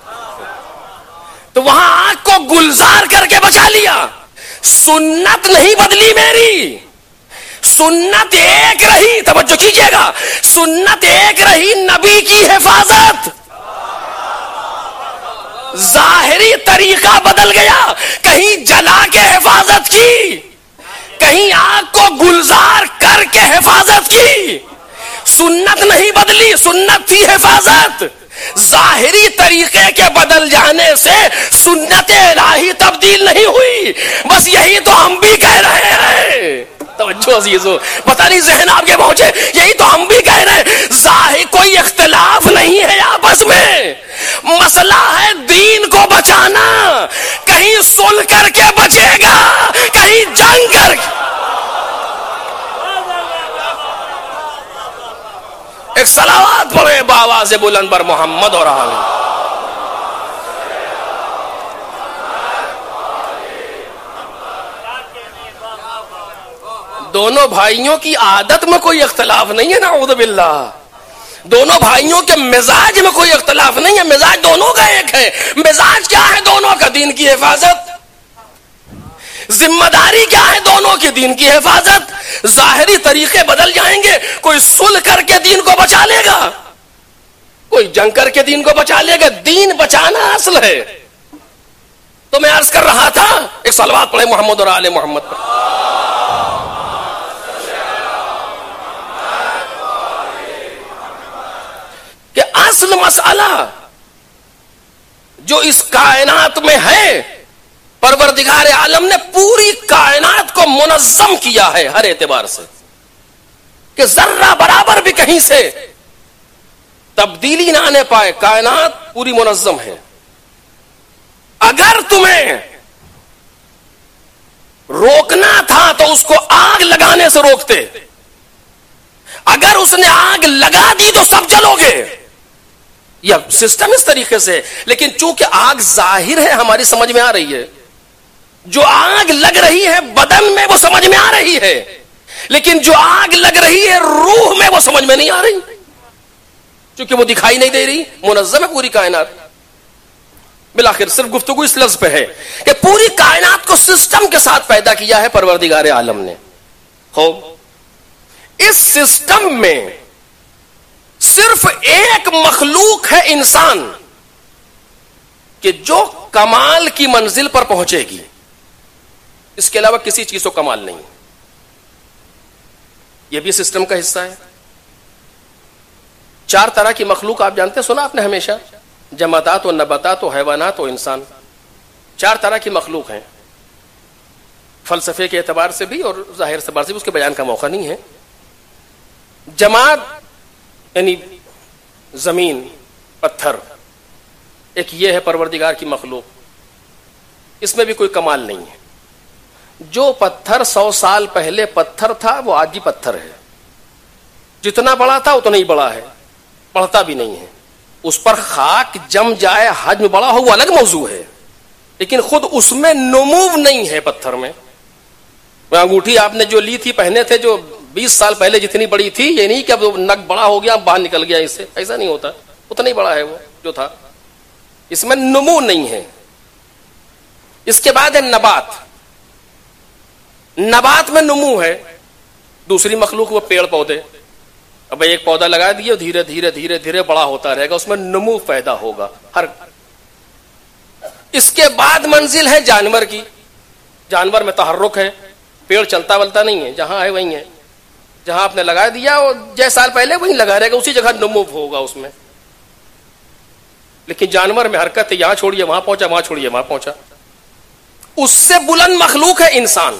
تو وہاں آگ کو گلزار کر کے بچا لیا. سنت نہیں بدلی میری، سنت ایک رہی. توجہ کیجئے گا، سنت ایک رہی، نبی کی حفاظت. ظاہری طریقہ بدل گیا، کہیں جلا کے حفاظت کی، کہیں آگ کو گلزار کر کے حفاظت کی. سنت نہیں بدلی، سنت تھی حفاظت. ظاہری طریقے کے بدل جانے سے سنت الہی تبدیل نہیں ہوئی. بس یہی تو ہم بھی کہہ رہے ہیں. توجہ عزیزو، پتہ نہیں ذہن آپ کے پہنچے، یہی تو ہم بھی کہہ رہے ہیں. ظاہر کوئی اختلاف نہیں ہے آپس میں، مسئلہ ہے دین کو بچانا. کہیں صلح کر کے بچے گا، کہیں جنگ کر کے. ایک صلوات پڑھے بآواز بلند بر محمد اور آل. دونوں بھائیوں کی عادت میں کوئی اختلاف نہیں ہے، نعوذ باللہ. دونوں بھائیوں کے مزاج میں کوئی اختلاف نہیں ہے، مزاج دونوں کا ایک ہے. مزاج کیا ہے دونوں کا؟ دین کی حفاظت. ذمہ داری کیا ہے دونوں کی؟ دین کی حفاظت. ظاہری طریقے بدل جائیں گے، کوئی صلح کر کے دین کو بچا لے گا، کوئی جنگ کر کے دین کو بچا لے گا. دین بچانا اصل ہے. تو میں عرض کر رہا تھا، ایک صلوات پڑھے محمد اور آل محمد پر. کہ اصل مسئلہ جو اس کائنات میں ہے، پروردگار عالم نے پوری کائنات کو منظم کیا ہے ہر اعتبار سے، کہ ذرہ برابر بھی کہیں سے تبدیلی نہ آنے پائے. کائنات پوری منظم ہے. اگر تمہیں روکنا تھا تو اس کو آگ لگانے سے روکتے. اگر اس نے آگ لگا دی تو سب جلو گے. یہ سسٹم اس طریقے سے. لیکن چونکہ آگ ظاہر ہے، ہماری سمجھ میں آ رہی ہے، جو آگ لگ رہی ہے بدن میں وہ سمجھ میں آ رہی ہے، لیکن جو آگ لگ رہی ہے روح میں وہ سمجھ میں نہیں آ رہی، چونکہ وہ دکھائی نہیں دے رہی. منظم ہے پوری کائنات. بالآخر صرف گفتگو اس لفظ پہ ہے کہ پوری کائنات کو سسٹم کے ساتھ پیدا کیا ہے پروردگار عالم نے. خوب، اس سسٹم میں صرف ایک مخلوق ہے انسان، کہ جو کمال کی منزل پر پہنچے گی. اس کے علاوہ کسی چیز کو کمال نہیں. یہ بھی سسٹم کا حصہ ہے. چار طرح کی مخلوق آپ جانتے ہیں، سنا آپ نے ہمیشہ، جمادات و نباتات و حیوانات و انسان. چار طرح کی مخلوق ہیں. فلسفے کے اعتبار سے بھی اور ظاہر اعتبار سے بھی اس کے بیان کا موقع نہیں ہے. جماد یعنی زمین، پتھر، ایک یہ ہے پروردگار کی مخلوق. اس میں بھی کوئی کمال نہیں ہے. جو پتھر سو سال پہلے پتھر تھا وہ آج بھی پتھر ہے. جتنا بڑا تھا اتنا ہی بڑا ہے، بڑھتا بھی نہیں ہے. اس پر خاک جم جائے، حجم بڑا ہو، وہ الگ موضوع ہے، لیکن خود اس میں نمو نہیں ہے. پتھر میں انگوٹھی آپ نے جو لی تھی، پہنے تھے، جو بیس سال پہلے جتنی بڑی تھی، یہ نہیں کہ اب نگ بڑا ہو گیا باہر نکل گیا اس سے، ایسا نہیں ہوتا. اتنا ہی بڑا ہے وہ جو تھا. اس میں نمو نہیں ہے. اس کے بعد ہے نبات. نبات میں نمو ہے. دوسری مخلوق وہ پیڑ پودے. اب ایک پودا لگا دیے، دھیرے دھیرے دھیرے دھیرے بڑا ہوتا رہے گا، اس میں نمو پیدا ہوگا ہر. اس کے بعد منزل ہے جانور کی. جانور میں تحرک ہے. پیڑ چلتا ولتا نہیں ہے، جہاں ہے وہیں ہے. جہاں آپ نے لگا دیا وہ جیسے سال پہلے وہیں لگا رہے گا، اسی جگہ نمو ہوگا اس میں. لیکن جانور میں حرکت ہے، یہاں چھوڑیے وہاں پہنچا، وہاں چھوڑیے وہاں پہنچا. اس سے بلند مخلوق ہے انسان.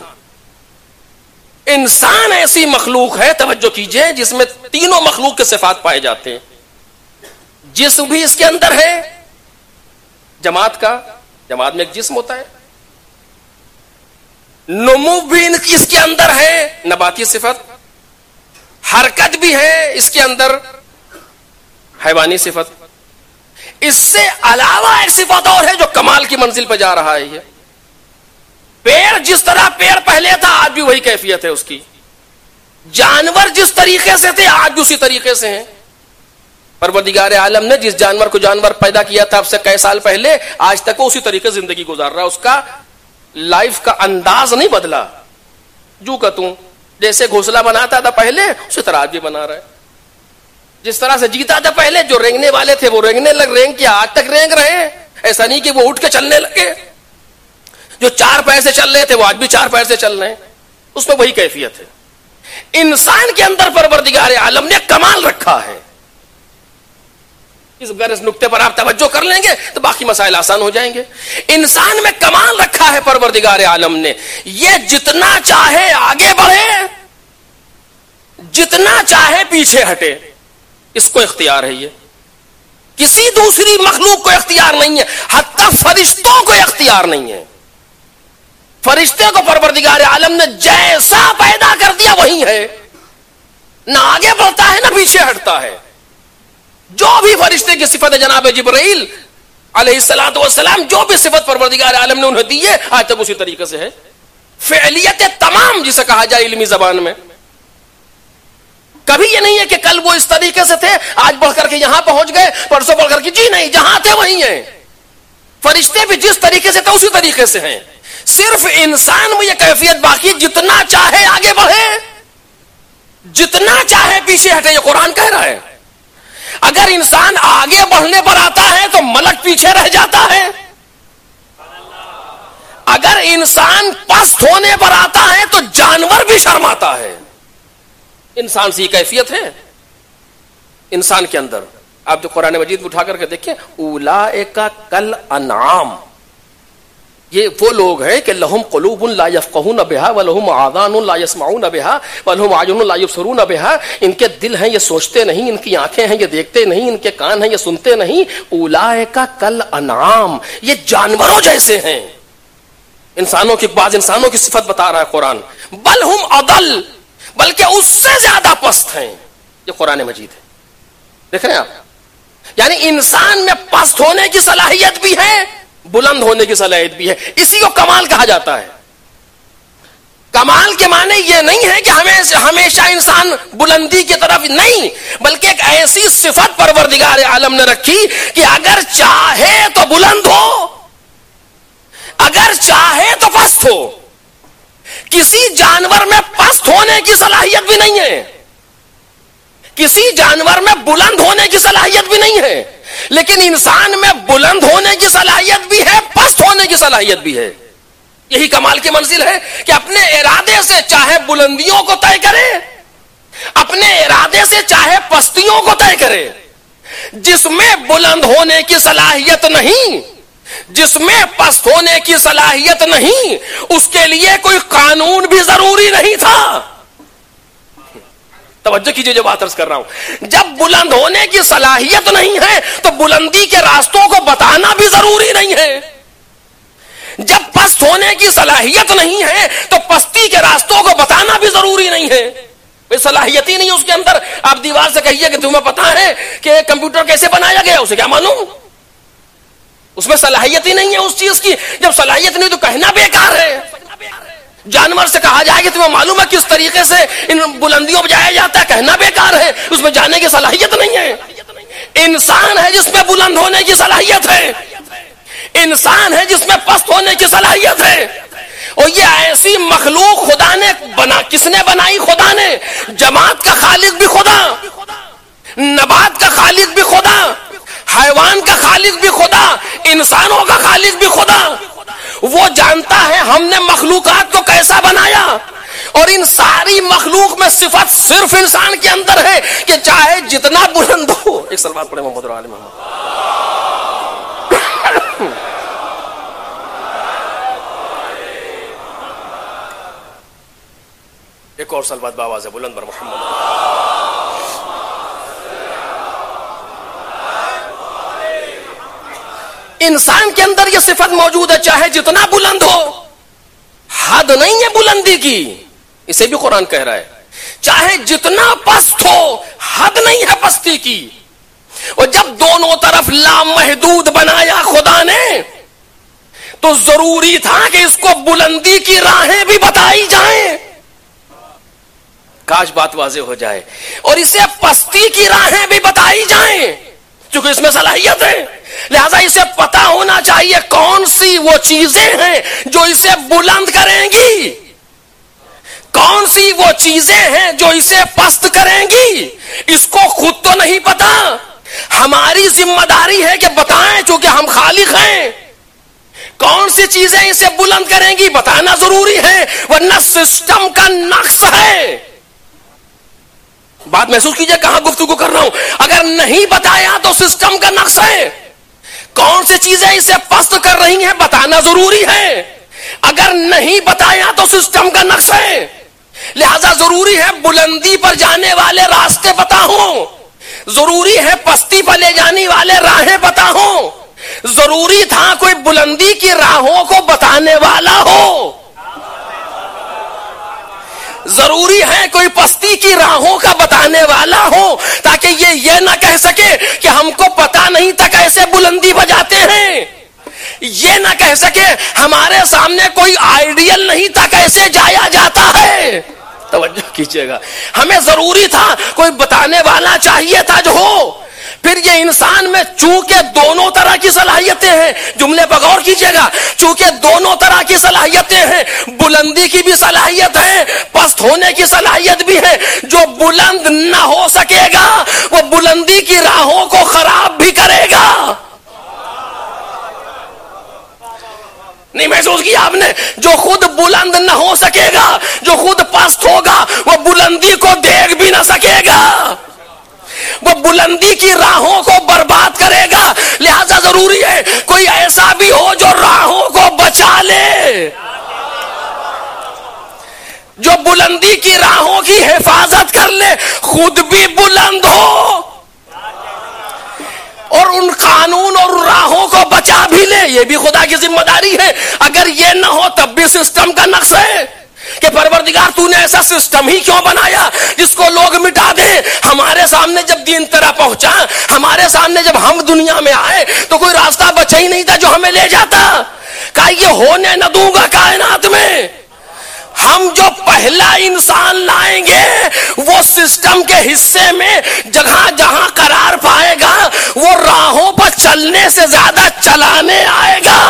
انسان ایسی مخلوق ہے، توجہ کیجئے، جس میں تینوں مخلوق کے صفات پائے جاتے ہیں. جسم بھی اس کے اندر ہے جماعت کا، جماعت میں ایک جسم ہوتا ہے. نمو بھی اس کے اندر ہے نباتی صفت، حرکت بھی ہے اس کے اندر حیوانی صفت. اس سے علاوہ ایک صفت اور ہے جو کمال کی منزل پہ جا رہا ہے. یہ پیڑ جس طرح پیڑ پہلے تھا آج بھی وہی کیفیت ہے اس کی. جانور جس طریقے سے تھے آج بھی اسی طریقے سے ہیں. پروردگار عالم نے جس جانور کو جانور پیدا کیا تھا اب سے کئی سال پہلے، آج تک وہ اسی طریقے سے زندگی گزار رہا ہے. اس کا لائف کا انداز نہیں بدلا. جو کہ تم جیسے گھونسلہ بناتا تھا پہلے اسی طرح آج بھی بنا رہا ہے. جس طرح سے جیتا تھا پہلے، جو رینگنے والے تھے وہ رینگنے لگ رینگ کے آج تک رینگ رہے ہیں. ایسا نہیں کہ وہ اٹھ کے چلنے لگے. جو چار پیر سے چل رہے تھے وہ آج بھی چار پیر سے چل رہے ہیں. اس میں وہی کیفیت ہے. انسان کے اندر پروردگار عالم نے کمال رکھا ہے. اس غیر اس نقطے پر آپ توجہ کر لیں گے تو باقی مسائل آسان ہو جائیں گے. انسان میں کمال رکھا ہے پروردگار عالم نے. یہ جتنا چاہے آگے بڑھے، جتنا چاہے پیچھے ہٹے، اس کو اختیار ہے. یہ کسی دوسری مخلوق کو اختیار نہیں ہے، حتی فرشتوں کو اختیار نہیں ہے. فرشتے کو پروردگار عالم نے جیسا پیدا کر دیا وہی ہے، نہ آگے بڑھتا ہے نہ پیچھے ہٹتا ہے. جو بھی فرشتے کی صفت ہے جناب جبرائیل علیہ الصلوۃ والسلام، جو بھی صفت پروردگار عالم نے انہیں دی ہے آج تک اسی طریقے سے ہے. فعلیت تمام جسے کہا جائے علمی زبان میں. کبھی یہ نہیں ہے کہ کل وہ اس طریقے سے تھے آج بڑھ کر کے یہاں پہنچ گئے، پرسوں بڑھ کر کے، جی نہیں، جہاں تھے وہیں ہیں. فرشتے بھی جس طریقے سے تھے اسی طریقے سے ہیں. صرف انسان میں یہ کیفیت باقی، جتنا چاہے آگے بڑھے، جتنا چاہے پیچھے ہٹے. یہ قرآن کہہ رہا ہے. اگر انسان آگے بڑھنے پر آتا ہے تو ملک پیچھے رہ جاتا ہے. اگر انسان پست ہونے پر آتا ہے تو جانور بھی شرماتا ہے. انسان سے یہ کیفیت ہے انسان کے اندر. آپ جو قرآن مجید اٹھا کر کے دیکھیں، اولئک کل انعام، یہ وہ لوگ ہیں کہ لہم قلوب لا یفقہون بہا ولہم آذان لا یسمعون بہا ولہم اعین لا یبصرون بہا. ان کے دل ہیں یہ سوچتے نہیں، ان کی آنکھیں ہیں یہ دیکھتے نہیں، ان کے کان ہیں یہ سنتے نہیں. اولئک کل انعام، یہ جانوروں جیسے ہیں. انسانوں کی بعض انسانوں کی صفت بتا رہا ہے قرآن. بل ہم اضل، بلکہ اس سے زیادہ پست ہیں. یہ قرآن مجید ہے. دیکھ رہے ہیں آپ؟ یعنی انسان میں پست ہونے کی صلاحیت بھی ہے، بلند ہونے کی صلاحیت بھی ہے. اسی کو کمال کہا جاتا ہے. کمال کے معنی یہ نہیں ہے کہ ہمیشہ ہمیشہ انسان بلندی کی طرف نہیں، بلکہ ایک ایسی صفت پروردگار عالم نے رکھی کہ اگر چاہے تو بلند ہو، اگر چاہے تو پست ہو. کسی جانور میں پست ہونے کی صلاحیت بھی نہیں ہے، کسی جانور میں بلند ہونے کی صلاحیت بھی نہیں ہے، لیکن انسان میں بلند ہونے کی صلاحیت بھی ہے، پست ہونے کی صلاحیت بھی ہے. یہی کمال کی منزل ہے کہ اپنے ارادے سے چاہے بلندیوں کو طے کرے، اپنے ارادے سے چاہے پستیوں کو طے کرے. جس میں بلند ہونے کی صلاحیت نہیں، جس میں پست ہونے کی صلاحیت نہیں، اس کے لیے کوئی قانون بھی ضروری نہیں تھا. توجہ کیجئے جو بات عرض کر رہا ہوں. جب بلند ہونے کی صلاحیت نہیں ہے تو بلندی کے راستوں کو بتانا بھی ضروری نہیں ہے. جب پست ہونے کی صلاحیت نہیں ہے تو پستی کے راستوں کو بتانا بھی ضروری نہیں ہے. صلاحیت ہی نہیں اس کے اندر. آپ دیوار سے کہیے کہ تمہیں پتا ہے کہ کمپیوٹر کیسے بنایا گیا، اسے کیا معلوم؟ اس میں صلاحیت ہی نہیں ہے اس چیز کی. جب صلاحیت نہیں تو کہنا بیکار ہے. جانور سے کہا جائے کہ تمہیں معلوم ہے کس طریقے سے ان بلندیوں پہ جایا جاتا ہے، کہنا بیکار ہے، اس میں جانے کی صلاحیت نہیں ہے. انسان ہے جس میں بلند ہونے کی صلاحیت ہے، انسان ہے جس میں پست ہونے کی صلاحیت ہے. اور یہ ایسی مخلوق خدا نے بنا، کس نے بنائی؟ خدا نے. جماعت کا خالق بھی خدا، نبات کا خالق بھی خدا، حیوان کا خالق بھی خدا، انسانوں کا خالق بھی خدا. وہ جانتا ہے ہم نے مخلوقات کو کیسا بنایا، اور ان ساری مخلوق میں صفت صرف انسان کے اندر ہے کہ چاہے جتنا بلند ہو. ایک سلوات پڑھے محمد علی محمد. ایک اور سلوات باواز ہے بلند بر محمد. انسان کے اندر یہ صفت موجود ہے، چاہے جتنا بلند ہو، حد نہیں ہے بلندی کی، اسے بھی قرآن کہہ رہا ہے، چاہے جتنا پست ہو، حد نہیں ہے پستی کی۔ اور جب دونوں طرف لامحدود بنایا خدا نے تو ضروری تھا کہ اس کو بلندی کی راہیں بھی بتائی جائیں، کاش بات واضح ہو جائے، اور اسے پستی کی راہیں بھی بتائی جائیں، چونکہ اس میں صلاحیت ہے، لہذا اسے پتا ہونا چاہیے کون سی وہ چیزیں ہیں جو اسے بلند کریں گی، کون سی وہ چیزیں ہیں جو اسے پست کریں گی۔ اس کو خود تو نہیں پتا، ہماری ذمہ داری ہے کہ بتائیں، چونکہ ہم خالق ہیں۔ کون سی چیزیں اسے بلند کریں گی بتانا ضروری ہے، ورنہ سسٹم کا نقص ہے۔ بات محسوس کیجئے کہاں گفتگو کر رہا ہوں، اگر نہیں بتایا تو سسٹم کا نقص ہے۔ کون سی چیزیں اسے پست کر رہی ہیں بتانا ضروری ہے، اگر نہیں بتایا تو سسٹم کا نقص ہے۔ لہذا ضروری ہے بلندی پر جانے والے راستے پتا ہوں، ضروری ہے پستی پر لے جانے والے راہیں پتا ہوں، ضروری تھا کوئی بلندی کی راہوں کو بتانے والا ہو، ضروری ہے کوئی پستی کی راہوں کا بتانے والا ہو، تاکہ یہ یہ نہ کہہ سکے کہ ہم کو پتا نہیں تھا کیسے بلندی بجاتے ہیں، یہ نہ کہہ سکے ہمارے سامنے کوئی آئیڈیل نہیں تھا کیسے جایا جاتا ہے۔ توجہ کیجئے گا، ہمیں ضروری تھا کوئی بتانے والا چاہیے تھا جو ہو۔ پھر یہ انسان میں چونکہ دونوں طرح کی صلاحیتیں ہیں، جملے پر غور کیجئے گا، چونکہ دونوں طرح کی صلاحیتیں ہیں، بلندی کی بھی صلاحیت ہے، پست ہونے کی صلاحیت بھی ہے، جو بلند نہ ہو سکے گا وہ بلندی کی راہوں کو خراب بھی کرے گا۔ نہیں محسوس کیا آپ نے؟ جو خود بلند نہ ہو سکے گا، جو خود پست ہوگا، وہ بلندی کو دیکھ بھی نہ سکے گا، وہ بلندی کی راہوں کو برباد کرے گا۔ لہذا ضروری ہے کوئی ایسا بھی ہو جو راہوں کو بچا لے، جو بلندی کی راہوں کی حفاظت کر لے، خود بھی بلند ہو اور ان قانون اور راہوں کو بچا بھی لے، یہ بھی خدا کی ذمہ داری ہے۔ اگر یہ نہ ہو تب بھی سسٹم کا نقص ہے کہ پروردگار تو نے ایسا سسٹم ہی کیوں بنایا جس کو لوگ مٹا دیں۔ ہمارے سامنے جب دین تیرا پہنچا، ہمارے سامنے جب ہم دنیا میں آئے تو کوئی راستہ بچا ہی نہیں تھا جو ہمیں لے جاتا، کہا یہ ہونے نہ دوں گا کائنات میں۔ ہم جو پہلا انسان لائیں گے وہ سسٹم کے حصے میں جہاں جہاں قرار پائے گا وہ راہوں پر چلنے سے زیادہ چلانے آئے گا۔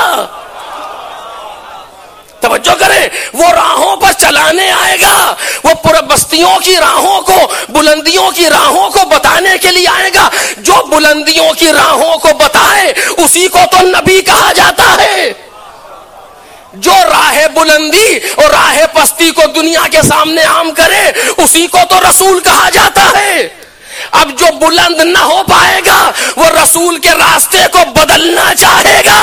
توجہ کریں، وہ راہوں پر چلانے آئے گا، وہ پورے بستیوں کی راہوں کو، بلندیوں کی راہوں کو بتانے کے لیے آئے گا۔ جو بلندیوں کی راہوں کو بتائے اسی کو تو نبی کہا جاتا ہے۔ جو راہ بلندی اور راہ پستی کو دنیا کے سامنے عام کرے اسی کو تو رسول کہا جاتا ہے۔ اب جو بلند نہ ہو پائے گا وہ رسول کے راستے کو بدلنا چاہے گا۔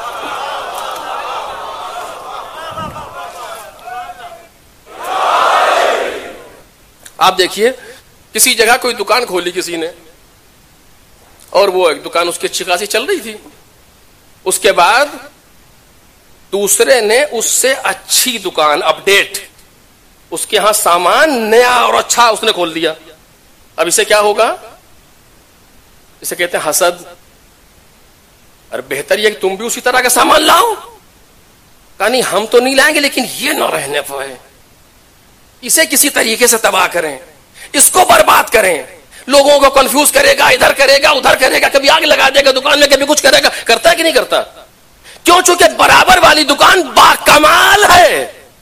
آپ دیکھیے کسی جگہ کوئی دکان کھولی کسی نے، اور وہ ایک دکان اس کی اچھی خاصی چل رہی تھی، اس کے بعد دوسرے نے اس سے اچھی دکان اپڈیٹ، اس کے ہاں سامان نیا اور اچھا اس نے کھول دیا۔ اب اسے کیا ہوگا؟ اسے کہتے ہیں حسد۔ اور بہتر یہ کہ تم بھی اسی طرح کا سامان لاؤ۔ کہا نہیں ہم تو نہیں لائیں گے لیکن یہ نہ رہنے پائے، اسے کسی طریقے سے تباہ کریں، اس کو برباد کریں، لوگوں کو کنفیوز کرے گا، ادھر کرے گا ادھر کرے گا، کبھی آگ لگا دے گا دکان میں، کبھی کچھ کرے گا۔ کرتا ہے کہ نہیں کرتا؟ کیوں؟ چونکہ برابر والی دکان با کمال ہے،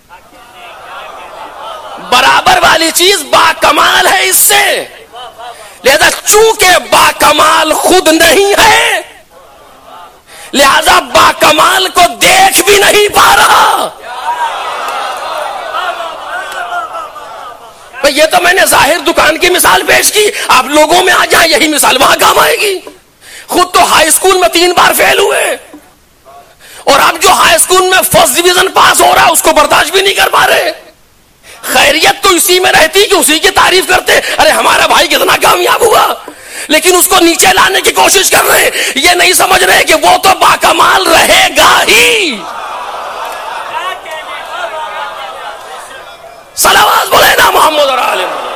برابر والی چیز با کمال ہے اس سے، لہذا چونکہ با کمال خود نہیں ہے لہذا با کمال کو دیکھ بھی نہیں پا رہا۔ یہ تو میں نے ظاہر دکان کی مثال پیش کی، آپ لوگوں میں آ جائیں یہی مثال وہاں کام آئے گی۔ خود تو ہائی اسکول میں تین بار فیل ہوئے، اور اب جو ہائی اسکول میں فرسٹ ڈویژن پاس ہو رہا ہے اس کو برداشت بھی نہیں کر پا رہے۔ خیریت تو اسی میں رہتی کہ اسی کی تعریف کرتے، ارے ہمارا بھائی کتنا کامیاب ہوا، لیکن اس کو نیچے لانے کی کوشش کر رہے ہیں. یہ نہیں سمجھ رہے کہ وہ تو باکمال رہے گا ہی. صلوات بولے نا محمد اور آل محمد.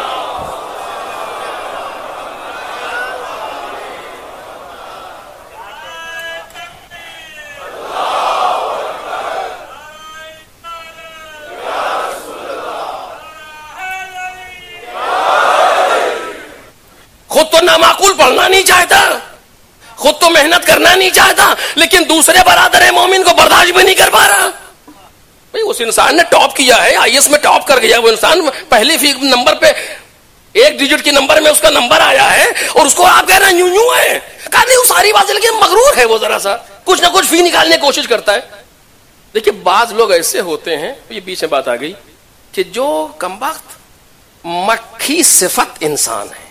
خود تو نامعقول پڑھنا نہیں چاہتا, خود تو محنت کرنا نہیں چاہتا, لیکن دوسرے برادر مومن کو برداشت بھی نہیں کر پا رہا. بھئی اس انسان نے ٹاپ کیا ہے, آئی ایس میں ٹاپ کر گیا, وہ انسان پہلے فی نمبر پہ ایک ڈیجٹ کی نمبر میں اس کا نمبر آیا ہے, اور اس کو آپ کہہ رہے ہیں یوں یوں ہے. کہا نہیں وہ ساری بات ہے, لیکن مغرور ہے وہ, ذرا سا کچھ نہ کچھ فی نکالنے کی کوشش کرتا ہے. دیکھیے بعض لوگ ایسے ہوتے ہیں, یہ بیچ میں بات آ گئی, کہ جو کمبخت مکھی صفت انسان ہے,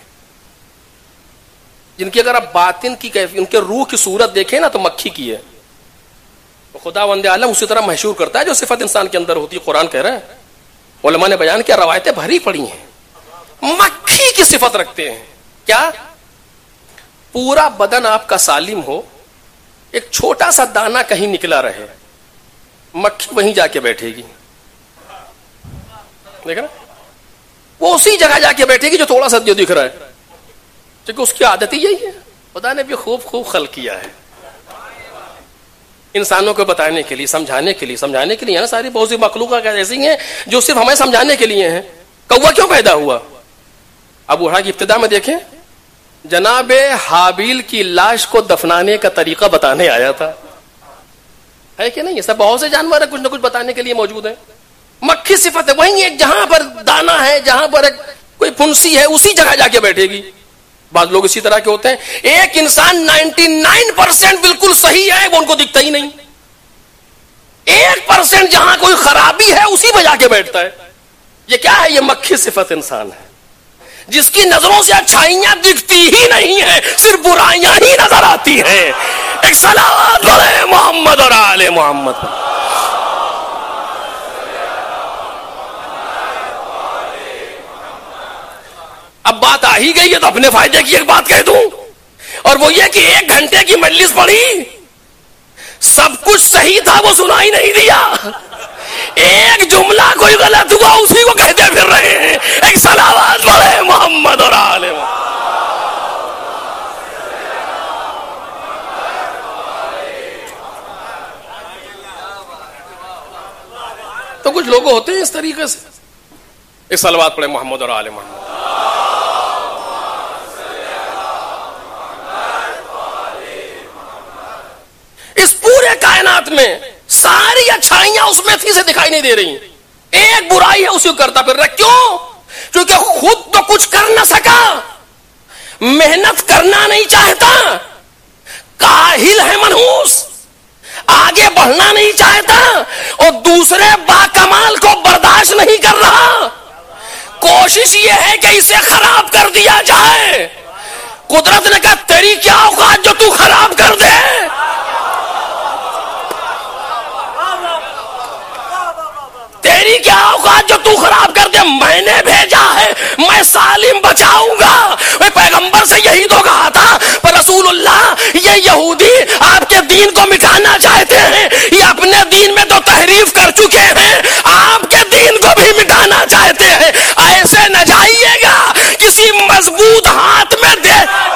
جن کی اگر آپ باطن کی کیفیت, ان کے روح کی صورت دیکھیں نا تو مکھی کی ہے. خدا وند عالم اسی طرح محشور کرتا ہے جو صفت انسان کے اندر ہوتی ہے. قرآن کہہ رہا ہے, علماء نے بیان کیا, روایتیں بھری پڑی ہیں, مکھی کی صفت رکھتے ہیں. کیا پورا بدن آپ کا سالم ہو, ایک چھوٹا سا دانا کہیں نکلا رہے, مکھی وہیں جا کے بیٹھے گی. دیکھ نا, وہ اسی جگہ جا کے بیٹھے گی جو تھوڑا سا جو دکھ رہا ہے, کیونکہ اس کی عادت ہی یہی ہے. خدا نے بھی خوب خوب خلق کیا ہے انسانوں کو بتانے کے لیے, سمجھانے کے لیے. سمجھانے کے لیے نا ساری بہت سی مخلوقات ایسی ہیں جو صرف ہمیں سمجھانے کے لیے ہیں. کوا کیوں پیدا ہوا؟ اب وہاں کی ابتدا میں دیکھیں, جناب حابیل کی لاش کو دفنانے کا طریقہ بتانے آیا تھا, ہے کہ نہیں؟ یہ سب بہت سے جانور کچھ نہ کچھ بتانے کے لیے موجود ہیں. مکھی صفت ہے, وہیں ایک جہاں پر دانا ہے, جہاں پر ایک کوئی پھنسی ہے, اسی جگہ جا کے بیٹھے گی. بعض لوگ اسی طرح کے ہوتے ہیں, ایک انسان نائنٹی نائن پرسینٹ بالکل صحیح ہے, وہ ان کو دکھتا ہی نہیں. ایک پرسینٹ جہاں کوئی خرابی ہے اسی پہ جا کے بیٹھتا ہے. یہ کیا ہے؟ یہ مکھی صفت انسان ہے, جس کی نظروں سے اچھائیاں دکھتی ہی نہیں ہیں, صرف برائیاں ہی نظر آتی ہیں. ایک صلوات بولے محمد اور آل محمد. اب بات آ ہی گئی ہے تو اپنے فائدے کی ایک بات کہہ دوں, اور وہ یہ کہ ایک گھنٹے کی مجلس پڑھی, سب کچھ صحیح تھا, وہ سنائی نہیں دیا. ایک جملہ کوئی غلط ہوا اسی کو کہتے پھر رہے ہیں. ایک صلوات پڑھے محمد اور آل محمد. تو کچھ لوگ ہوتے ہیں اس طریقے سے. ایک صلوات پڑھے محمد اور آل محمد. اس پورے کائنات میں ساری اچھائیاں اس میتھی سے دکھائی نہیں دے رہی, ایک برائی ہے اسی کو کرتا پھر رہا. کیوں؟ کیونکہ خود تو کچھ کر نہ سکا, محنت کرنا نہیں چاہتا, کاہل ہے منحوس, آگے بڑھنا نہیں چاہتا, اور دوسرے باکمال کو برداشت نہیں کر رہا. کوشش یہ ہے کہ اسے خراب کر دیا جائے. قدرت نے کہا تیری کیا اوقات جو تو خراب کر دے. تیری کیا اوقات جو تو خراب کر دے. میں نے بھیجا ہے, میں سالم بچاؤں گا. پیغمبر سے یہی تو کہا تھا, پر رسول اللہ یہ یہودی آپ کے دین کو مٹانا چاہتے ہیں, یہ اپنے دین میں تو تحریف کر چکے ہیں, آپ کے دین کو بھی مٹانا چاہتے ہیں. ایسے نہ جائیے گا, کسی مضبوط ہاتھ میں دے.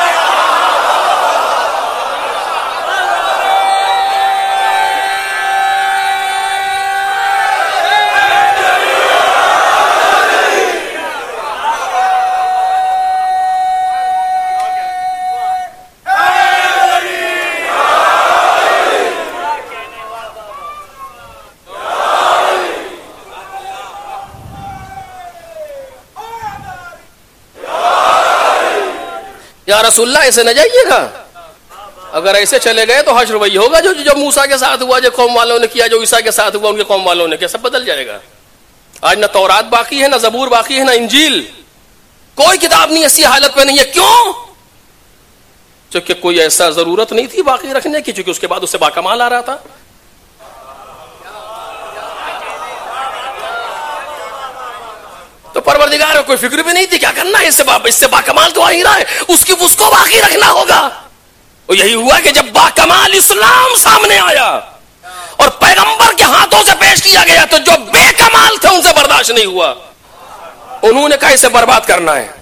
یا رسول اللہ ایسے نہ جائیے گا, اگر ایسے چلے گئے تو حشر وہی ہوگا جو جو موسیٰ کے ساتھ ہوا, جو قوم والوں نے کیا, جو عیسیٰ کے ساتھ ہوا ان کے قوم والوں نے کیا, سب بدل جائے گا. آج نہ تورات باقی ہے, نہ زبور باقی ہے, نہ انجیل, کوئی کتاب نہیں ایسی حالت پہ نہیں ہے. کیوں؟ چونکہ کوئی ایسا ضرورت نہیں تھی باقی رکھنے کی, چونکہ اس کے بعد اس سے باکمال آ رہا تھا. تو پروردگار کو کوئی فکر بھی نہیں تھی کیا کرنا ہے اس سے، اس سے باکمال تو آ ہی رہا ہے، اس کی اس کو باقی رکھنا ہوگا. اور یہی ہوا کہ جب باکمال اسلام سامنے آیا اور پیغمبر کے ہاتھوں سے پیش کیا گیا تو جو بے کمال تھے ان سے برداشت نہیں ہوا، انہوں نے کہا اسے برباد کرنا ہے.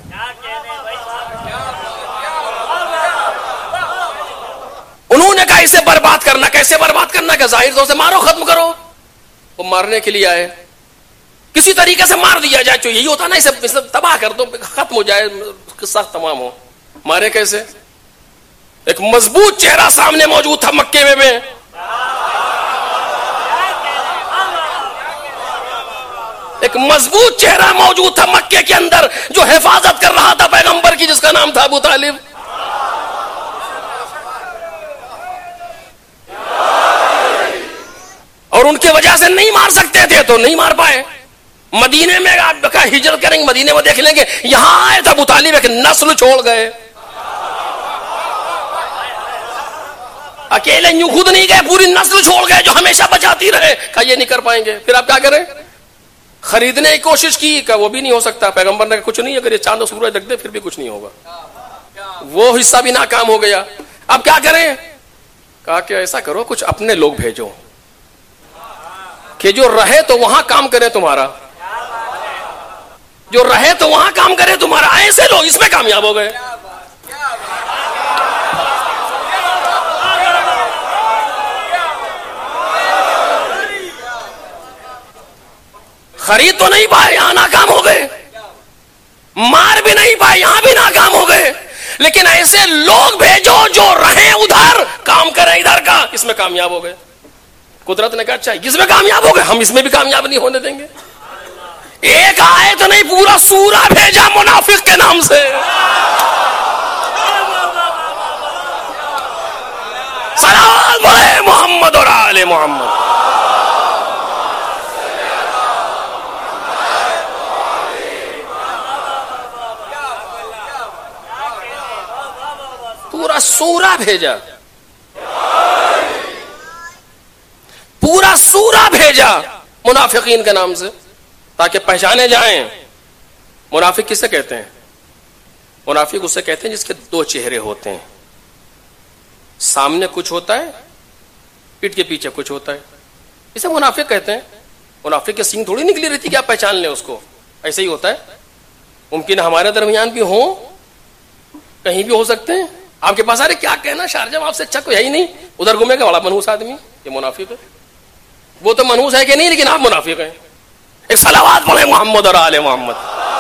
انہوں نے کہا اسے برباد کرنا. کیسے برباد کرنا؟ کہ ظاہر طور سے مارو، ختم کرو. وہ مارنے کے لیے آئے، کسی طریقے سے مار دیا جائے، جو یہی ہوتا نا، اسے تباہ کر دو، ختم ہو جائے، قصہ تمام ہو. مارے کیسے؟ ایک مضبوط چہرہ سامنے موجود تھا مکے میں میں ایک مضبوط چہرہ موجود تھا مکے کے اندر جو حفاظت کر رہا تھا پیغمبر کی، جس کا نام تھا ابو طالب. اور ان کی وجہ سے نہیں مار سکتے تھے تو نہیں مار پائے. مدینے میں آپ ہجرت کریں گے، مدینے میں دیکھ لیں گے، یہاں آئے تھے ابو طالب، ایک نسل چھوڑ گئے. اکیلے یوں خود نہیں گئے، پوری نسل چھوڑ گئے جو ہمیشہ بچاتی رہے. کہا یہ نہیں کر پائیں گے، پھر آپ کیا کریں؟ خریدنے کی کوشش کی، کہ وہ بھی نہیں ہو سکتا. پیغمبر نے کچھ نہیں، اگر یہ چاند و سورج رکھ دے پھر بھی کچھ نہیں ہوگا. وہ حصہ بھی ناکام ہو گیا. اب کیا کریں؟ کہا کہ ایسا کرو، کچھ اپنے لوگ بھیجو کہ جو رہے تو وہاں کام کرے تمہارا، جو رہے تو وہاں کام کرے تمہارا. ایسے لوگ اس میں کامیاب ہو گئے. خرید تو نہیں پائے، یہاں ناکام ہو گئے. مار بھی نہیں پائے، یہاں بھی ناکام ہو گئے. لیکن ایسے لوگ بھیجو جو رہیں ادھر، کام کریں ادھر کا. اس میں کامیاب ہو گئے. قدرت نے کہا اچھا اس میں کامیاب ہو گئے، ہم اس میں بھی کامیاب نہیں ہونے دیں گے. ایک آئے تو نہیں، پورا سورہ بھیجا منافق کے نام سے. سلام بولے محمد اور آل محمد. پورا سورہ بھیجا، پورا سورہ بھیجا منافقین کے نام سے، تاکہ پہچانے جائیں. منافق کسے کہتے ہیں؟ منافق اسے کہتے ہیں جس کے دو چہرے ہوتے ہیں، سامنے کچھ ہوتا ہے، پیٹ کے پیچھے کچھ ہوتا ہے. اسے منافق کہتے ہیں. منافق کے سینگ تھوڑی نکلی رہتی کہ آپ پہچان لیں اس کو. ایسے ہی ہوتا ہے. ممکن ہمارے درمیان بھی ہوں، کہیں بھی ہو سکتے ہیں. آپ کے پاس ارے کیا کہنا شارجہ آپ سے اچھا کوئی ہے ہی نہیں، ادھر گھومے گا بڑا منحوس آدمی، یہ منافق ہے. وہ تو منحوس ہے کہ نہیں، لیکن آپ منافق ہیں. ایک صلوات پڑھیں محمد اور آل محمد.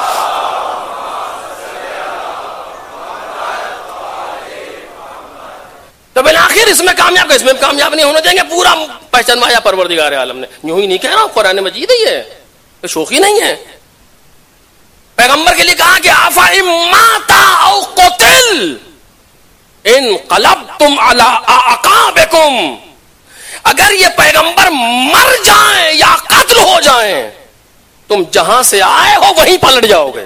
تو بالآخر اس میں کامیاب اس میں کامیاب نہیں ہونا چاہیں گے. پورا پہچانوایا پروردگار عالم نے. یوں ہی نہیں کہہ رہا ہوں، قرآن مجید ہے یہ، شوخی نہیں ہے. پیغمبر کے لیے کہا کہ آفا اماتا او قتل انقلبتم علی اعقابکم. اگر یہ پیغمبر مر جائیں یا قتل ہو جائیں، تم جہاں سے آئے ہو وہیں پلٹ جاؤ گے.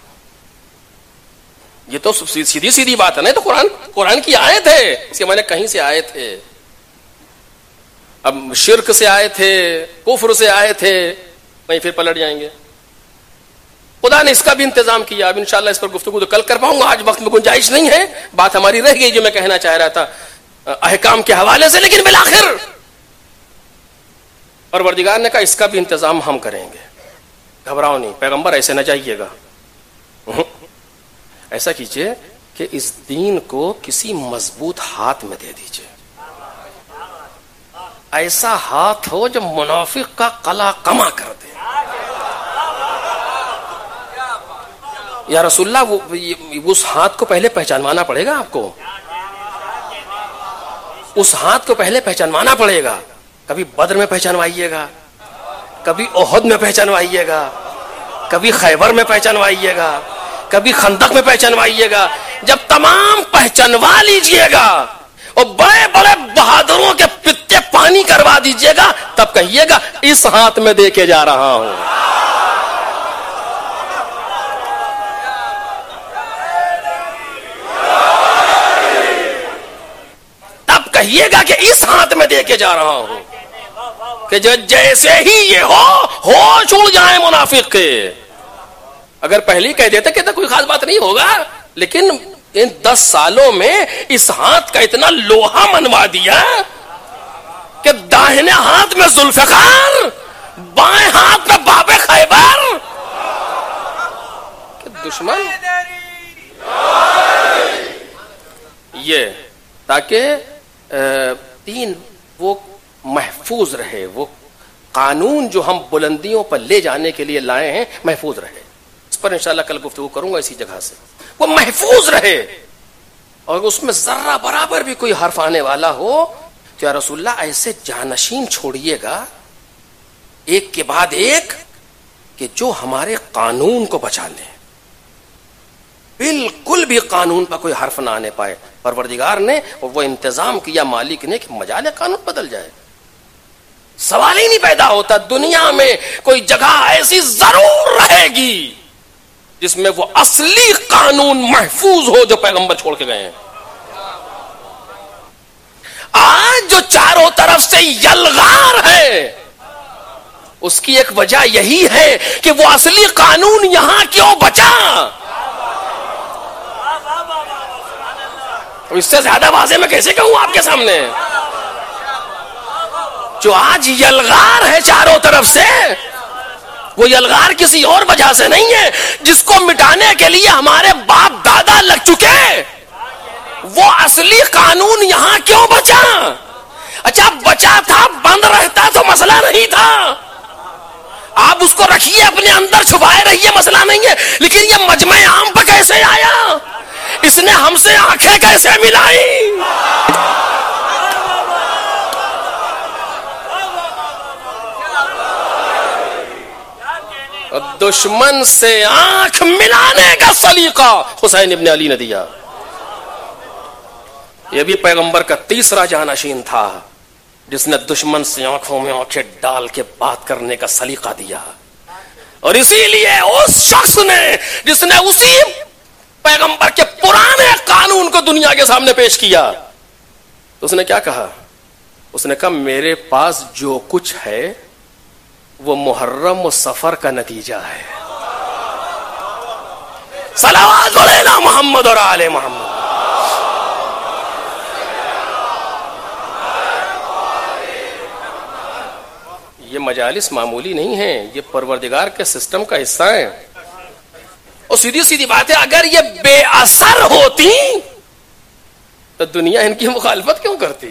یہ تو سیدھی سیدھی بات ہے نا. تو قرآن قرآن کی آیت ہے، اس کے معنی کہیں سے آئے تھے. اب شرک سے آئے تھے، کفر سے آئے تھے، وہیں پھر پلٹ جائیں گے. خدا نے اس کا بھی انتظام کیا. اب انشاءاللہ اس پر گفتگو تو کل کر پاؤں گا، آج وقت میں گنجائش نہیں ہے. بات ہماری رہ گئی جو میں کہنا چاہ رہا تھا احکام کے حوالے سے. لیکن بالآخر پروردگار نے کہا اس کا بھی انتظام ہم کریں گے، گھبراؤ نہیں. پیغمبر ایسے نہ جائیے گا، ایسا کیجئے کہ اس دین کو کسی مضبوط ہاتھ میں دے دیجئے. ایسا ہاتھ ہو جو منافق کا قلع کما کر دے. یا رسول اللہ وہ اس ہاتھ کو پہلے پہچانوانا پڑے گا آپ کو. اس ہاتھ کو پہلے پہچانوانا پڑے گا. کبھی بدر میں پہچانوائیے گا، کبھی احد میں پہچانوائیے گا، کبھی خیبر میں پہچانوائیے گا، کبھی خندق میں پہچانوائیے گا. جب تمام پہچانوا لیجئے گا اور بڑے بڑے بہادروں کے پتے پانی کروا دیجئے گا، تب کہیے گا اس ہاتھ میں دے کے جا رہا ہوں. تب کہیے گا کہ اس ہاتھ میں دے کے جا رہا ہوں. کہ جو جیسے ہی یہ ہو ہوش اڑ جائیں منافق کے. اگر پہلے کہہ دیتے کہ کوئی خاص بات نہیں ہوگا، لیکن ان دس سالوں میں اس ہاتھ کا اتنا لوہا منوا دیا کہ داہنے ہاتھ میں ذوالفقار، بائیں ہاتھ میں باب خیبر. کہ دشمن یہ تاکہ دین وہ محفوظ رہے، وہ قانون جو ہم بلندیوں پر لے جانے کے لیے لائے ہیں محفوظ رہے. اس پر انشاءاللہ کل گفتگو کروں گا اسی جگہ سے. وہ محفوظ رہے اور اس میں ذرہ برابر بھی کوئی حرف آنے والا ہو تو یا رسول اللہ ایسے جانشین چھوڑیے گا ایک کے بعد ایک کہ جو ہمارے قانون کو بچا لیں، بالکل بھی قانون پر کوئی حرف نہ آنے پائے. پروردگار نے وہ انتظام کیا مالک نے کہ مجال قانون بدل جائے. سوال ہی نہیں پیدا ہوتا. دنیا میں کوئی جگہ ایسی ضرور رہے گی جس میں وہ اصلی قانون محفوظ ہو جو پیغمبر چھوڑ کے گئے ہیں. آج جو چاروں طرف سے یلغار ہے اس کی ایک وجہ یہی ہے کہ وہ اصلی قانون یہاں کیوں بچا. اس سے زیادہ واضح میں کیسے کہوں آپ کے سامنے؟ جو آج یلغار ہے چاروں طرف سے وہ یلغار کسی اور وجہ سے نہیں ہے. جس کو مٹانے کے لیے ہمارے باپ دادا لگ چکے وہ اصلی قانون یہاں کیوں بچا؟ اچھا بچا تھا، بند رہتا تو مسئلہ نہیں تھا. آپ اس کو رکھیے اپنے اندر چھپائے رہیے، مسئلہ نہیں ہے. لیکن یہ مجمع عام پہ کیسے آیا؟ اس نے ہم سے آنکھیں کیسے ملائی؟ دشمن سے آنکھ ملانے کا سلیقہ حسین ابن علی نے دیا. یہ بھی پیغمبر کا تیسرا جانشین تھا جس نے دشمن سے آنکھوں میں آنکھیں ڈال کے بات کرنے کا سلیقہ دیا. اور اسی لیے اس شخص نے جس نے اسی پیغمبر کے پرانے قانون کو دنیا کے سامنے پیش کیا تو اس نے کیا کہا؟ اس نے کہا میرے پاس جو کچھ ہے وہ محرم و سفر کا نتیجہ ہے. صلوات علینا محمد اور آل محمد. یہ مجالس معمولی نہیں ہیں، یہ پروردگار کے سسٹم کا حصہ ہے. اور سیدھی سیدھی بات ہے، اگر یہ بے اثر ہوتی تو دنیا ان کی مخالفت کیوں کرتی؟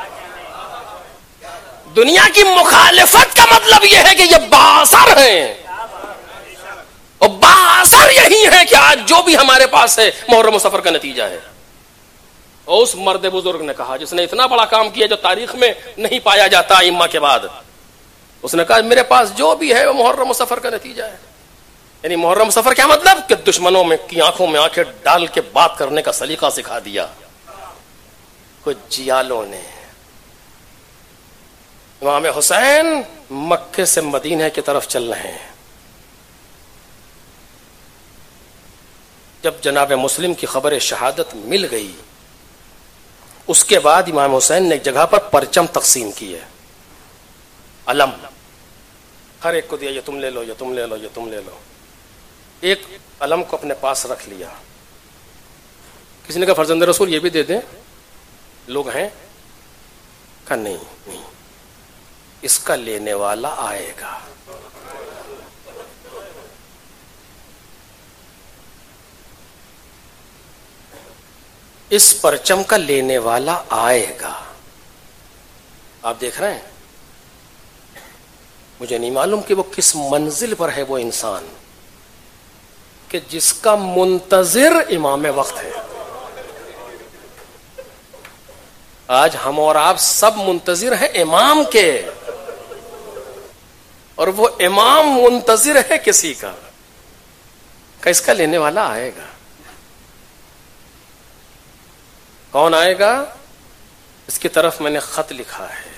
دنیا کی مخالفت کا مطلب یہ ہے کہ یہ بااثر ہیں، اور بااثر یہی ہے کہ آج جو بھی ہمارے پاس ہے محرم و سفر کا نتیجہ ہے. اور اس مرد بزرگ نے کہا جس نے اتنا بڑا کام کیا جو تاریخ میں نہیں پایا جاتا ائمہ کے بعد، اس نے کہا میرے پاس جو بھی ہے وہ محرم و سفر کا نتیجہ ہے. یعنی محرم سفر کیا مطلب؟ کہ دشمنوں میں کی آنکھوں میں آنکھیں ڈال کے بات کرنے کا سلیقہ سکھا دیا. کچھ جیالوں نے امام حسین مکے سے مدینہ کی طرف چل رہے ہیں. جب جناب مسلم کی خبر شہادت مل گئی اس کے بعد امام حسین نے ایک جگہ پر پرچم تقسیم کیے، علم، ہر ایک کو دیا، یہ تم لے لو، یہ تم لے لو، یہ تم لے لو. ایک علم کو اپنے پاس رکھ لیا. کسی نے کہا فرزند رسول یہ بھی دے دیں، لوگ ہیں؟ کہا نہیں نہیں، اس کا لینے والا آئے گا. اس پرچم کا لینے والا آئے گا. آپ دیکھ رہے ہیں، مجھے نہیں معلوم کہ وہ کس منزل پر ہے وہ انسان کہ جس کا منتظر امام وقت ہے. آج ہم اور آپ سب منتظر ہیں امام کے، اور وہ امام منتظر ہے کسی کا کہ اس کا لینے والا آئے گا. کون آئے گا؟ اس کی طرف میں نے خط لکھا ہے،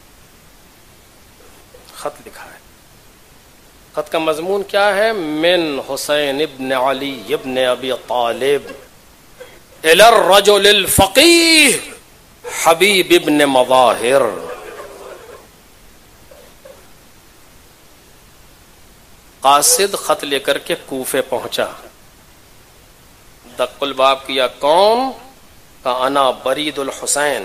خط لکھا ہے. خط کا مضمون کیا ہے؟ من حسین ابن علی ابن ابی طالب الی الرجل الفقیہ حبیب ابن مظاہر. قاصد خط لے کر کے کوفے پہنچا. دق الباب کیا، کون؟ کا انا برید الحسین.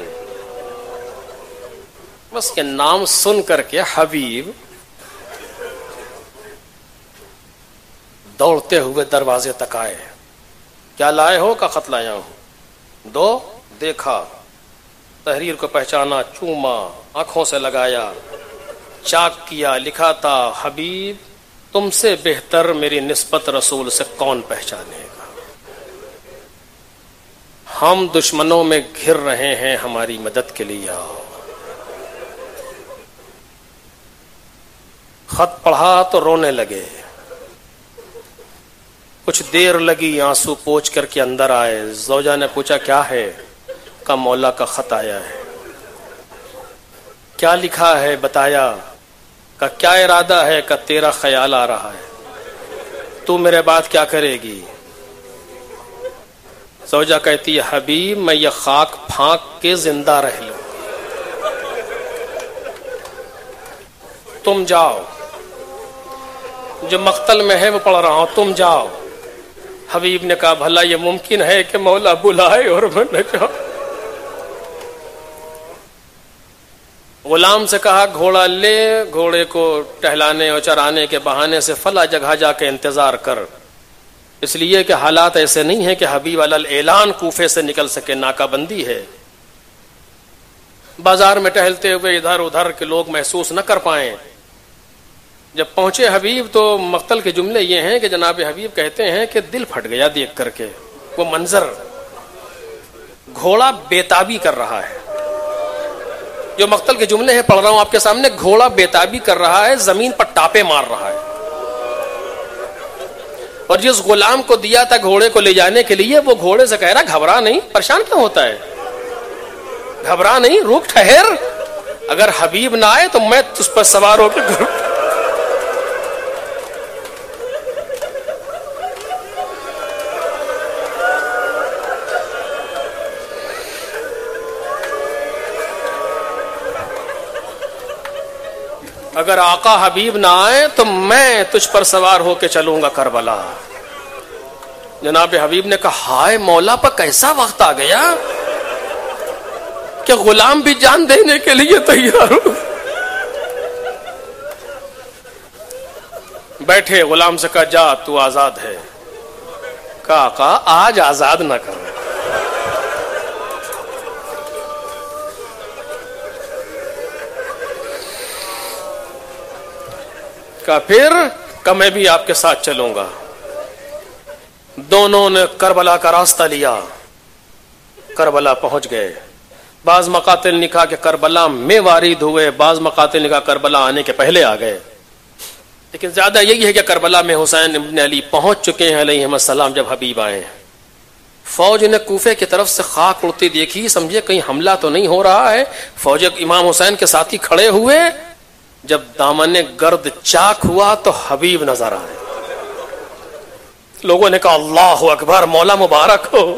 بس کے نام سن کر کے حبیب دوڑتے ہوئے دروازے تک آئے. کیا لائے ہو؟ کا خط لایا ہوں. دو. دیکھا، تحریر کو پہچانا، چوما، آنکھوں سے لگایا، چاک کیا، لکھا تھا حبیب تم سے بہتر میری نسبت رسول سے کون پہچانے گا، ہم دشمنوں میں گھر رہے ہیں، ہماری مدد کے لیے آؤ. خط پڑھا تو رونے لگے. کچھ دیر لگی، آنسو پوچھ کر کے اندر آئے. زوجہ نے پوچھا کیا ہے؟ کا مولا کا خط آیا ہے. کیا لکھا ہے؟ بتایا. کا کیا ارادہ ہے؟ کا تیرا خیال آ رہا ہے، تو میرے بات کیا کرے گی؟ زوجہ کہتی ہے حبیب میں یہ خاک پھانک کے زندہ رہ لوں، تم جاؤ، جو مقتل میں ہے وہ پڑھ رہا ہوں، تم جاؤ. حبیب نے کہا بھلا یہ ممکن ہے کہ مولا بلائے اور میں نہ جاؤں؟ غلام سے کہا گھوڑا لے، گھوڑے کو ٹہلانے اور چرانے کے بہانے سے فلاں جگہ جا کے انتظار کر، اس لیے کہ حالات ایسے نہیں ہیں کہ حبیب علی الاعلان کوفے سے نکل سکے، ناکہ بندی ہے. بازار میں ٹہلتے ہوئے ادھر ادھر کے لوگ محسوس نہ کر پائیں. جب پہنچے حبیب تو مقتل کے جملے یہ ہیں کہ جناب حبیب کہتے ہیں کہ دل پھٹ گیا دیکھ کر کے وہ منظر. گھوڑا بیتابی کر رہا ہے، جو مقتل کے جملے ہیں پڑھ رہا ہوں آپ کے سامنے. گھوڑا بیتابی کر رہا ہے، زمین پر ٹاپے مار رہا ہے، اور جس غلام کو دیا تھا گھوڑے کو لے جانے کے لیے وہ گھوڑے سے کہہ رہا گھبرا نہیں، پریشان کیوں ہوتا ہے، گھبرا نہیں، رک ٹھہر، اگر حبیب نہ آئے تو میں تجھ پر سوار ہو کے گھر. اگر آقا حبیب نہ آئے تو میں تجھ پر سوار ہو کے چلوں گا کربلا. جناب حبیب نے کہا ہائے مولا پر کیسا وقت آ گیا کہ غلام بھی جان دینے کے لیے تیار ہو. بیٹھے. غلام سے کہا جا تو آزاد ہے. کہا آقا آج آزاد نہ کرو. کہا پھر کہ میں بھی آپ کے ساتھ چلوں گا. دونوں نے کربلا کا راستہ لیا، کربلا پہنچ گئے. بعض مقاتل نے کہا کہ کربلا میں وارد ہوئے، بعض مقاتل نے کہا کربلا آنے کے پہلے آ گئے، لیکن زیادہ یہی ہے کہ کربلا میں حسین ابن علی پہنچ چکے ہیں علیہ السلام جب حبیب آئے. فوج نے کوفے کی طرف سے خاک اڑتی دیکھی، سمجھے کہیں حملہ تو نہیں ہو رہا ہے. فوج امام حسین کے ساتھی کھڑے ہوئے. جب دامن گرد چاک ہوا تو حبیب نظر آئے. لوگوں نے کہا اللہ اکبر، مولا مبارک ہو.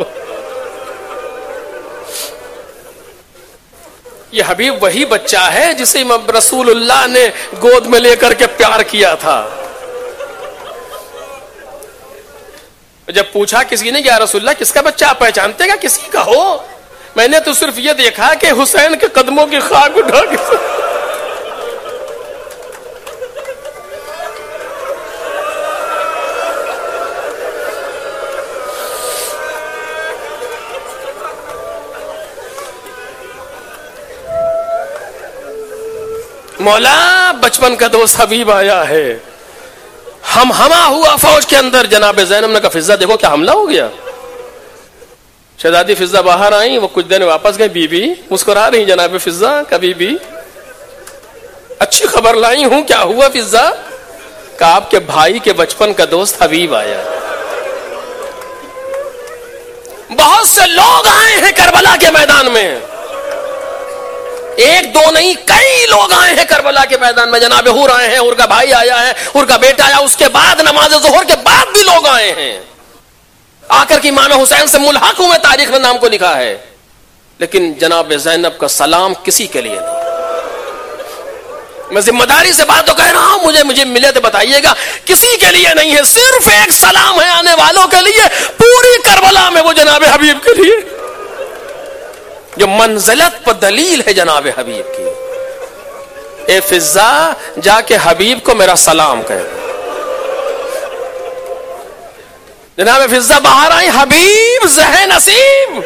یہ حبیب وہی بچہ ہے جسے رسول اللہ نے گود میں لے کر کے پیار کیا تھا. جب پوچھا کسی نے یا رسول اللہ کس کا بچہ آپ پہچانتے گا، کسی کا ہو؟ میں نے تو صرف یہ دیکھا کہ حسین کے قدموں کی خاک اٹھا کے. مولا بچپن کا دوست حبیب آیا ہے. ہم ہما ہوا فوج کے اندر. جناب زینب نے کہا فضہ دیکھو کیا حملہ ہو گیا. شہزادی فضہ باہر آئیں، وہ کچھ دن واپس گئے. بی بی مسکرا رہی. جناب فضہ کا بی بی اچھی خبر لائی ہوں. کیا ہوا فضہ؟ کہ آپ کے بھائی کے بچپن کا دوست حبیب آیا. بہت سے لوگ آئے ہیں کربلا کے میدان میں، ایک دو نہیں کئی لوگ آئے ہیں کربلا کے میدان میں. جناب حور آئے ہیں، حور کا بھائی آیا ہے، حور کا بیٹا آیا. اس کے بعد نماز ظہر کے بعد بھی لوگ آئے ہیں آ کر کے امام حسین سے ملحق ہوئے. تاریخ نے نام کو لکھا ہے، لیکن جناب زینب کا سلام کسی کے لیے نہیں. میں ذمہ داری سے بات تو کہہ رہا ہوں, مجھے مجھے ملے تو بتائیے گا. کسی کے لیے نہیں ہے, صرف ایک سلام ہے آنے والوں کے لیے, پوری کربلا میں وہ جناب حبیب کے لیے, جو منزلت پر دلیل ہے جناب حبیب کی. اے فضا, جا کے حبیب کو میرا سلام کہہ. جناب فضا باہر آئی, حبیب زہ نصیب.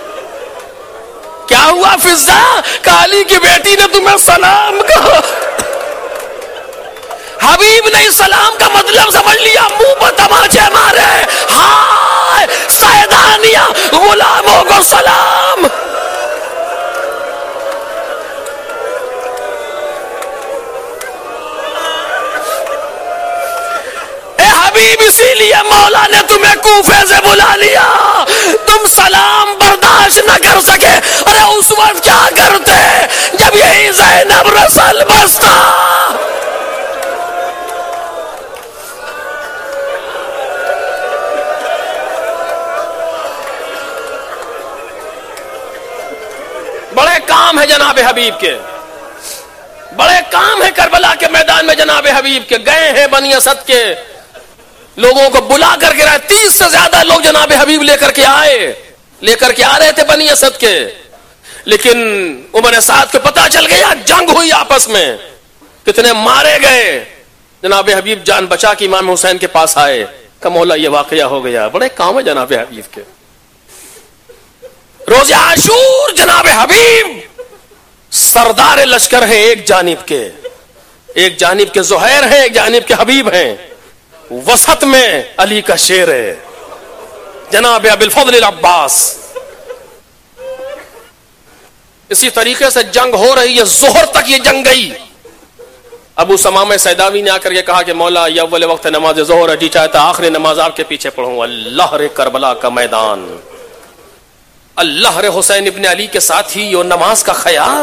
کیا ہوا فضا؟ کالی کی بیٹی نے تمہیں سلام کہا. حبیب نے سلام کا مطلب سمجھ لیا, منہ پر تماچے مارے, ہائے سیدانیہ غلاموں کو سلام. اے حبیب, اسی لیے مولا نے تمہیں کوفے سے بلا لیا. تم سلام برداشت نہ کر سکے. ارے اس وقت کیا کرتے جب یہی زینب رسل بستا. بڑے کام ہے جناب حبیب کے, بڑے کام ہے کربلا کے میدان میں جناب حبیب کے. گئے ہیں بنی اسد کے لوگوں کو بلا کر کے رہے, تیس سے زیادہ لوگ جناب حبیب لے کر کے آئے, لے کر کے آ رہے تھے بنی اسد کے. لیکن عمر سعد کو پتا چل گیا, جنگ ہوئی آپس میں, کتنے مارے گئے. جناب حبیب جان بچا کے امام حسین کے پاس آئے, کہ مولا یہ واقعہ ہو گیا. بڑے کام ہے جناب حبیب کے. روز عاشور جناب حبیب سردار لشکر ہیں ایک جانب کے, ایک جانب کے زہیر ہیں, ایک جانب کے حبیب ہیں, وسط میں علی کا شیر ہے جناب ابی الفضل العباس. اسی طریقے سے جنگ ہو رہی ہے, ظہر تک یہ جنگ گئی. ابو سمامہ سیداوی نے آ کر یہ کہا کہ مولا یہ اول وقت نماز ظہر ہے, جی چاہتا آخری نماز آپ کے پیچھے پڑھوں. اللہ رے کربلا کا میدان, اللہ رے حسین ابن علی کے ساتھ ہی یہ نماز کا خیال.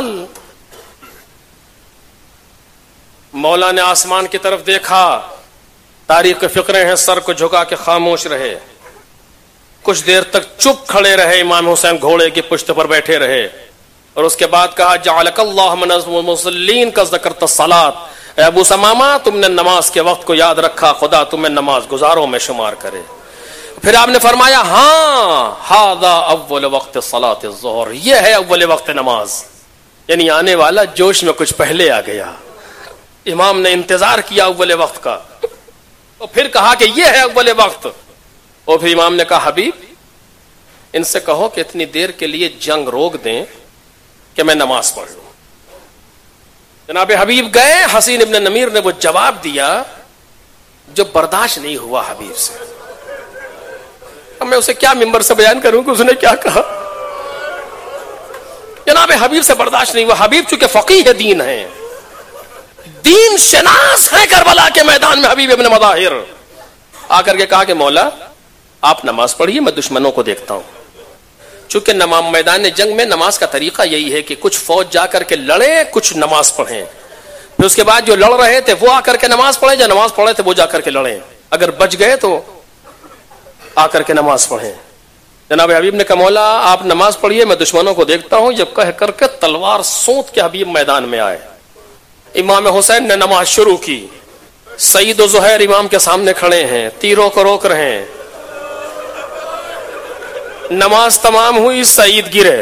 مولا نے آسمان کی طرف دیکھا, تاریخ کے فقرے ہیں, سر کو جھکا کے خاموش رہے. کچھ دیر تک چپ کھڑے رہے, امام حسین گھوڑے کی پشت پر بیٹھے رہے, اور اس کے بعد کہا جعلک اللہ من المصلین کا ذکرت الصلاۃ. اے ابو سمامہ, تم نے نماز کے وقت کو یاد رکھا, خدا تمہیں نماز گزاروں میں شمار کرے. پھر آپ نے فرمایا ہاں ھذا اول وقت صلاۃ الظہر, یہ ہے اول وقت نماز. یعنی آنے والا جوش میں کچھ پہلے آ گیا. امام نے انتظار کیا اول وقت کا, اور پھر کہا کہ یہ ہے اول وقت. اور پھر امام نے کہا حبیب ان سے کہو کہ اتنی دیر کے لیے جنگ روک دیں کہ میں نماز پڑھ لوں. جناب حبیب گئے, حسین ابن نمیر نے وہ جواب دیا جو برداشت نہیں ہوا حبیب سے. اب میں اسے کیا ممبر سے بیان کروں کہ اس نے کیا کہا. جناب حبیب سے برداشت نہیں ہوا. حبیب چونکہ فقیہ دین ہے, دین شناس ہے, کربلا کے میدان میں حبیب ابن مظاہر آ کر کے کہا کہ مولا آپ نماز پڑھیے, میں دشمنوں کو دیکھتا ہوں. چونکہ نماز میدان جنگ میں نماز کا طریقہ یہی ہے کہ کچھ فوج جا کر کے لڑے, کچھ نماز پڑھیں. پھر اس کے بعد جو لڑ رہے تھے وہ آ کر کے نماز پڑھیں, جو نماز پڑھے تھے وہ جا کر کے لڑیں. اگر بچ گئے تو آ کر کے نماز پڑھیں. جناب حبیب نے کہا مولا آپ نماز پڑھیے, میں دشمنوں کو دیکھتا ہوں. جب کہہ کر کے تلوار سونت کے حبیب میدان میں آئے. امام حسین نے نماز شروع کی. سعید و زہیر امام کے سامنے کھڑے ہیں, تیروں کو روک رہے ہیں. نماز تمام ہوئی, سعید گرے.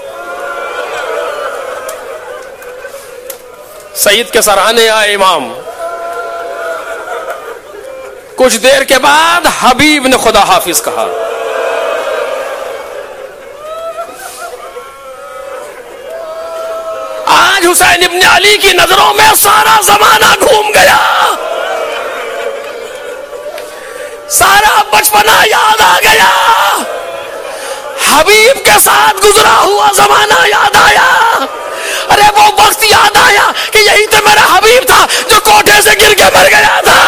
سعید کے سرانے آئے امام. کچھ دیر کے بعد حبیب نے خدا حافظ کہا. آج حسین ابن علی کی نظروں میں سارا زمانہ گھوم گیا, سارا بچپنا یاد آ گیا, حبیب کے ساتھ گزرا ہوا زمانہ یاد آیا. ارے وہ وقت یاد آیا کہ یہی تو میرا حبیب تھا جو کوٹھے سے گر کے مر گیا تھا.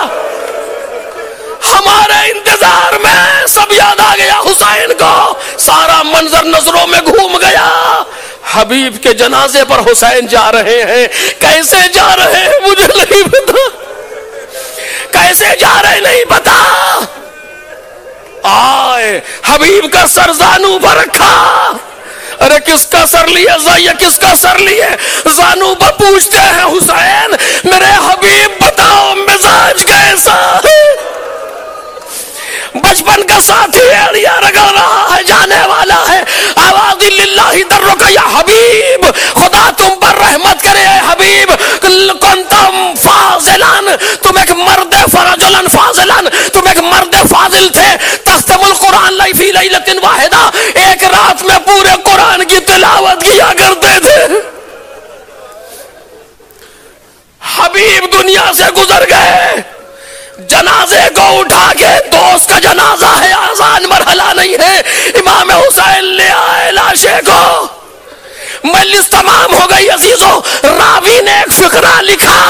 ہمارے انتظار میں سب یاد آ گیا حسین کو, سارا منظر نظروں میں گھوم گیا. حبیب کے جنازے پر حسین جا رہے ہیں, کیسے جا رہے ہیں مجھے نہیں پتا, کیسے جا رہے نہیں پتا. آئے حبیب کا سر زانو پر رکھا, ارے کس کا سر لیے یہ کس کا سر لیے؟ زانو پر پوچھتے ہیں حسین میرے حبیب بتاؤ مزاج کیسا ہے؟ بچپن کا ساتھی ایڑیا رگڑ رہا ہے، جانے والا ہے، آواز للہ درک یا حبیب، خدا تم پر رحمت کرے اے حبیب، کنتم فاضلان، تم ایک مرد فرجلن فاضلان، تم ایک مرد فاضل تھے، تختم القرآن لی فی لیلۃ واحدہ، ایک رات میں پورے قرآن کی تلاوت کیا کرتے تھے۔ حبیب دنیا سے گزر گئے، جنازے کو اٹھا کے، دوست کا جنازہ ہے، آسان مرحلہ نہیں ہے، امام حسین لے آئے لاشے کو، مجلس تمام ہو گئی عزیزوں، راوی نے ایک فقرہ لکھا،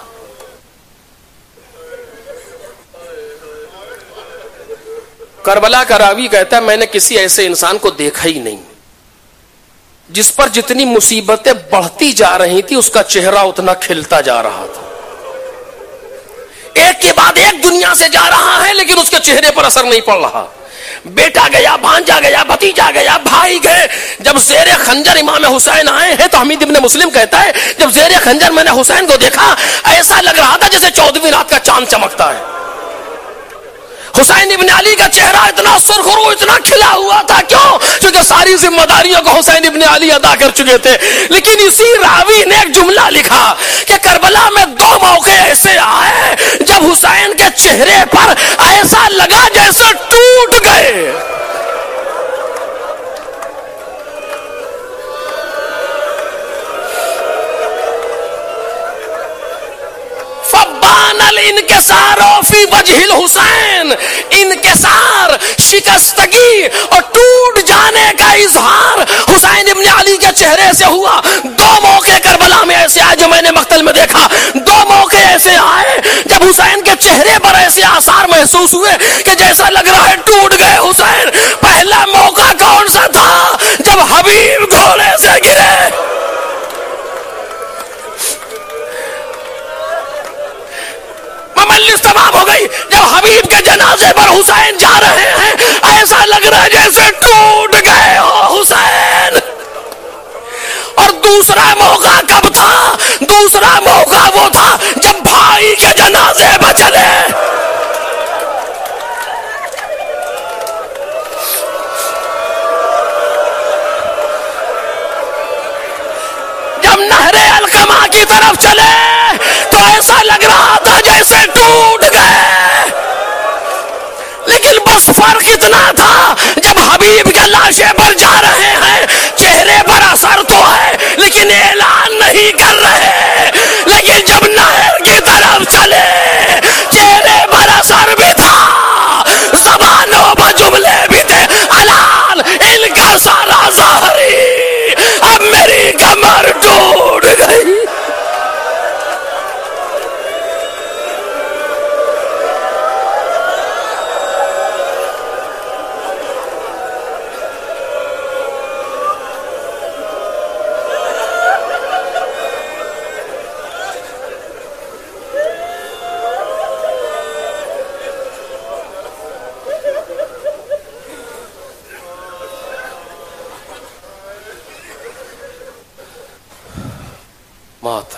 کربلا کا راوی کہتا ہے میں نے کسی ایسے انسان کو دیکھا ہی نہیں جس پر جتنی مصیبتیں بڑھتی جا رہی تھی اس کا چہرہ اتنا کھلتا جا رہا تھا، ایک کے بعد ایک دنیا سے جا رہا ہے لیکن اس کے چہرے پر اثر نہیں پڑ رہا، بیٹا گیا، بھانجا گیا، بھتیجا گیا، بھائی گئے، جب زیر خنجر امام حسین آئے ہیں تو حمید ابن مسلم کہتا ہے جب زیر خنجر میں نے حسین کو دیکھا ایسا لگ رہا تھا جیسے چودہویں رات کا چاند چمکتا ہے۔ حسین ابن علی کا چہرہ اتنا سرخرو، اتنا کھلا ہوا تھا، کیوں؟ کیونکہ ساری ذمہ داریوں کو حسین ابن علی ادا کر چکے تھے۔ لیکن اسی راوی نے ایک جملہ لکھا کہ کربلا میں دو موقع ایسے آئے جب حسین کے چہرے پر ایسا لگا جیسے ٹوٹ گئے۔ فبان الانکسار فی وجہ الحسین، انکسار، شکستگی اور ٹوٹ جانے کا اظہار حسین ابن علی کے چہرے سے ہوا۔ دو موقع کربلا میں ایسے آئے جو میں نے مقتل میں دیکھا، دو موقع ایسے آئے جب حسین کے چہرے پر ایسے آثار محسوس ہوئے کہ جیسا لگ رہا ہے ٹوٹ گئے حسین۔ پہلا موقع کون سا تھا؟ جب حبیب گھوڑے سے گرے۔ مجلس تمام ہو گئی، جب حبیب کے جنازے پر حسین جا رہے ہیں ایسا لگ رہا ہے جیسے ٹوٹ گئے ہو حسین۔ اور دوسرا موقع کب تھا؟ دوسرا موقع وہ تھا جب بھائی کے جنازے پر چلے۔ جب نہر القمہ کی طرف چلے تو ایسا لگ رہا تھا جیسے ٹوٹ گئے، لیکن بس فرق اتنا تھا جب حبیب کے لاشے پر جا رہے ہیں چہرے پر اثر تو ہے لیکن اعلان نہیں کر رہے، لیکن جب نہر کی طرف چلے چہرے پر اثر بھی تھا، زبانوں پر جملے بھی تھے، الان ان کا سارا ظاہری، اب میری کمر ٹوٹ گئی۔ ماتم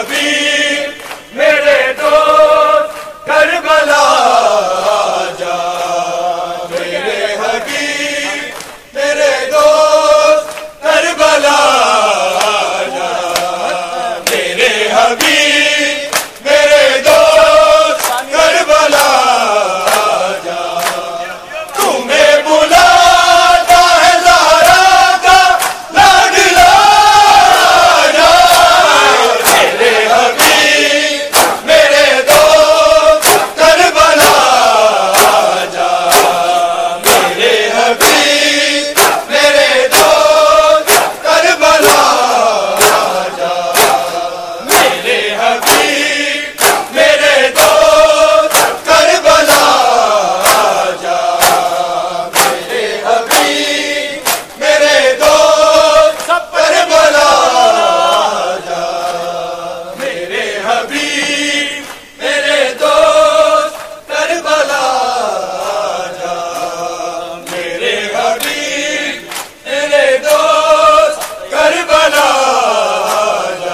حبیب میرے دوست کربلا جا، میرے حبیب میرے دوست کربلا جا، میرے حبیب میرے دوست کربلا جا، تمہیں بلاتا ہے زہرا کا لاڈلا جا، میرے حبیب میرے دوست کربلا جا، میرے حبیب میرے دوست کربلا جا، میرے حبیب میرے دوست کربلا جا، میرے حبیب میرے دوست کربلا جا، میرے حبیب میرے دوست کربلا جا، میرے حبیب میرے دوست کربلا جا،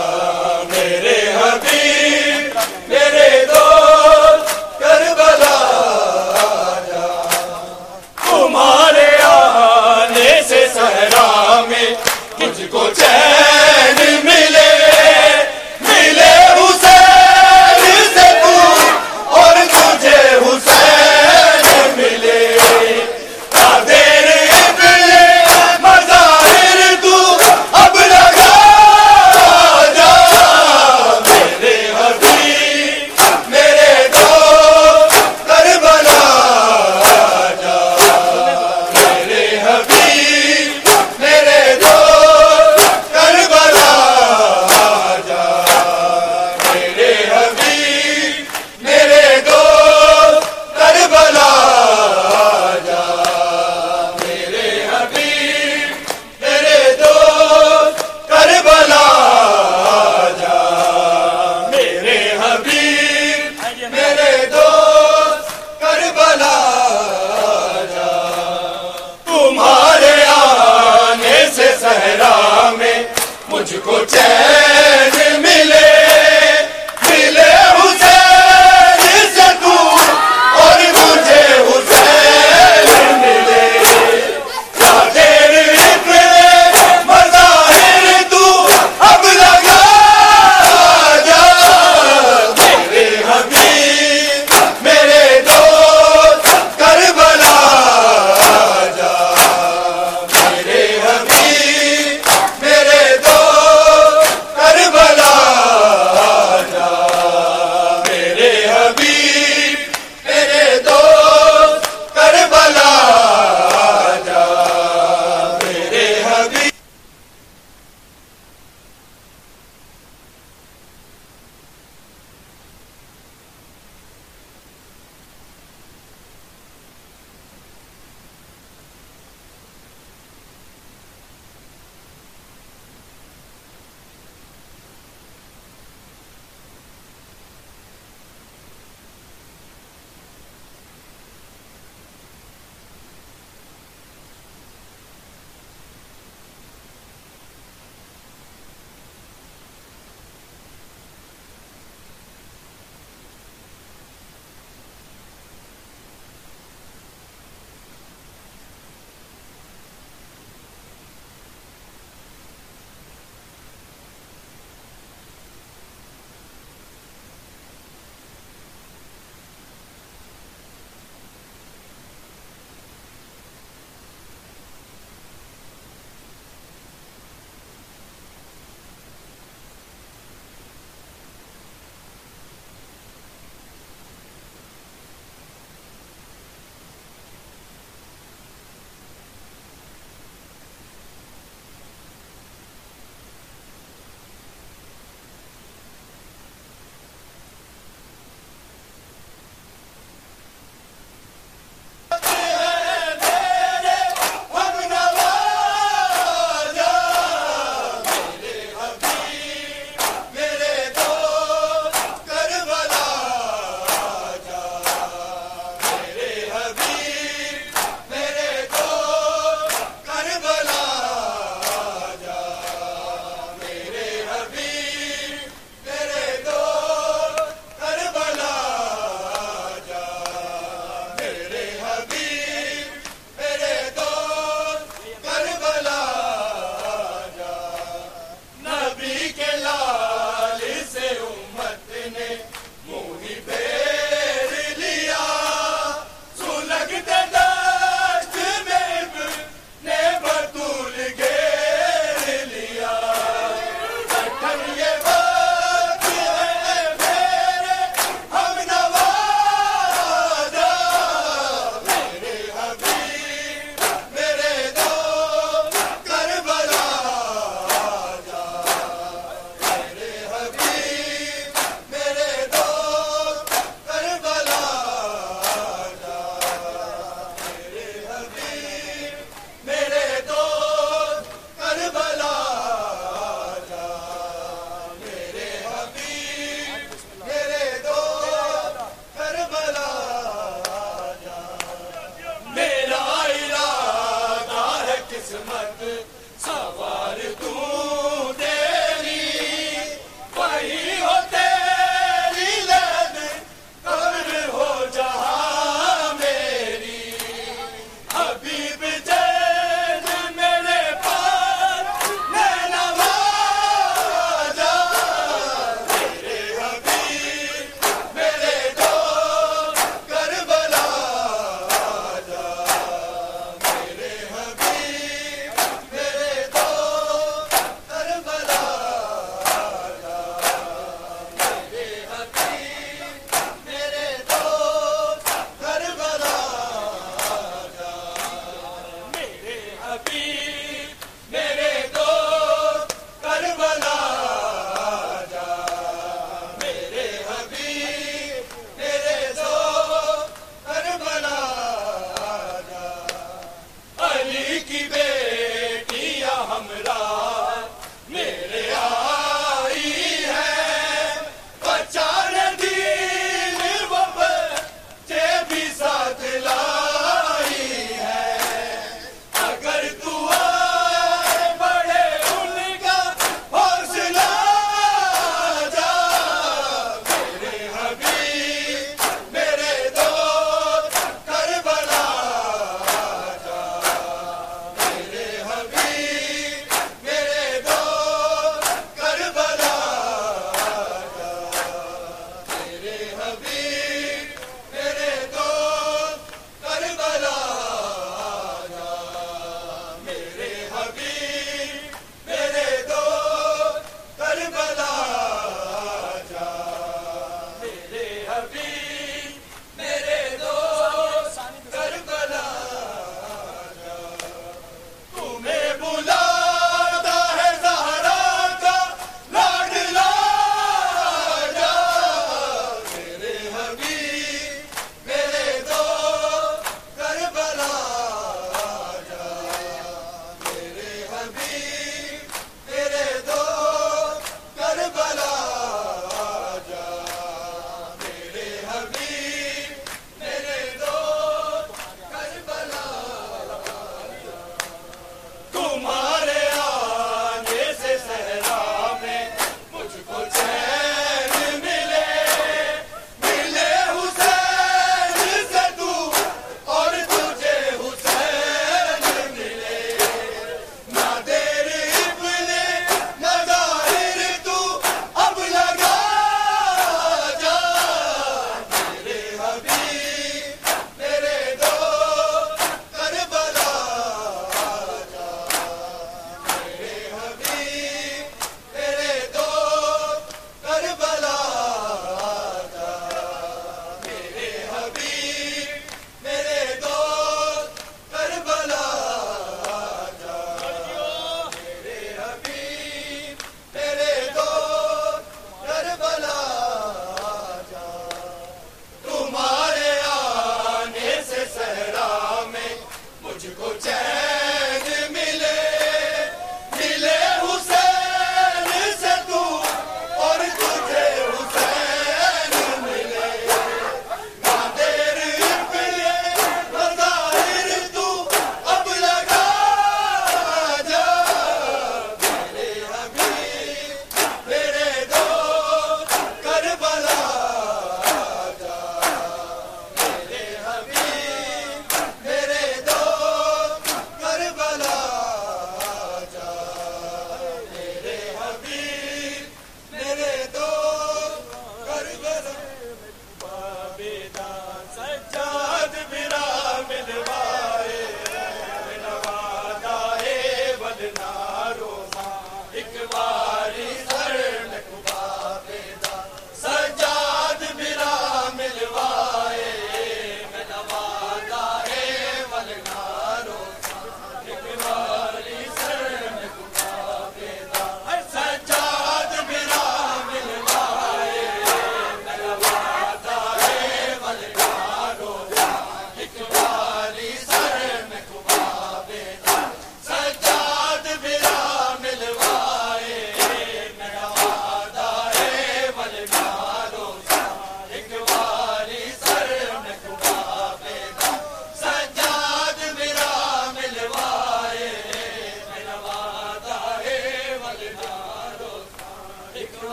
میرے حبیب میرے دوست کربلا جا، تمہارے آنے سے صحرا میں مجھ کو چین ملے، ملے حسین سے تو اور تجھے حسین ملے، کیا دیر ابن مظاہر تو اب لگا جا، میرے حبیب میرے دوست کربلا جا، میرے حبیب میرے دوست کربلا جا، میرے حبیب میرے دوست کربلا جا، میرے حبیب میرے دوست کربلا جا، میرے حبیب میرے دوست کربلا جا، تمہارے آنے سے صحرا میں مجھ کو چین ملے، ملے حسین سے تو اور مجھے حسین ملے، کیا دیر ابن مظاہر تو اب لگا جا، میرے حبیب میرے دوست کربلا جا، میرے حبیب میرے دوست کربلا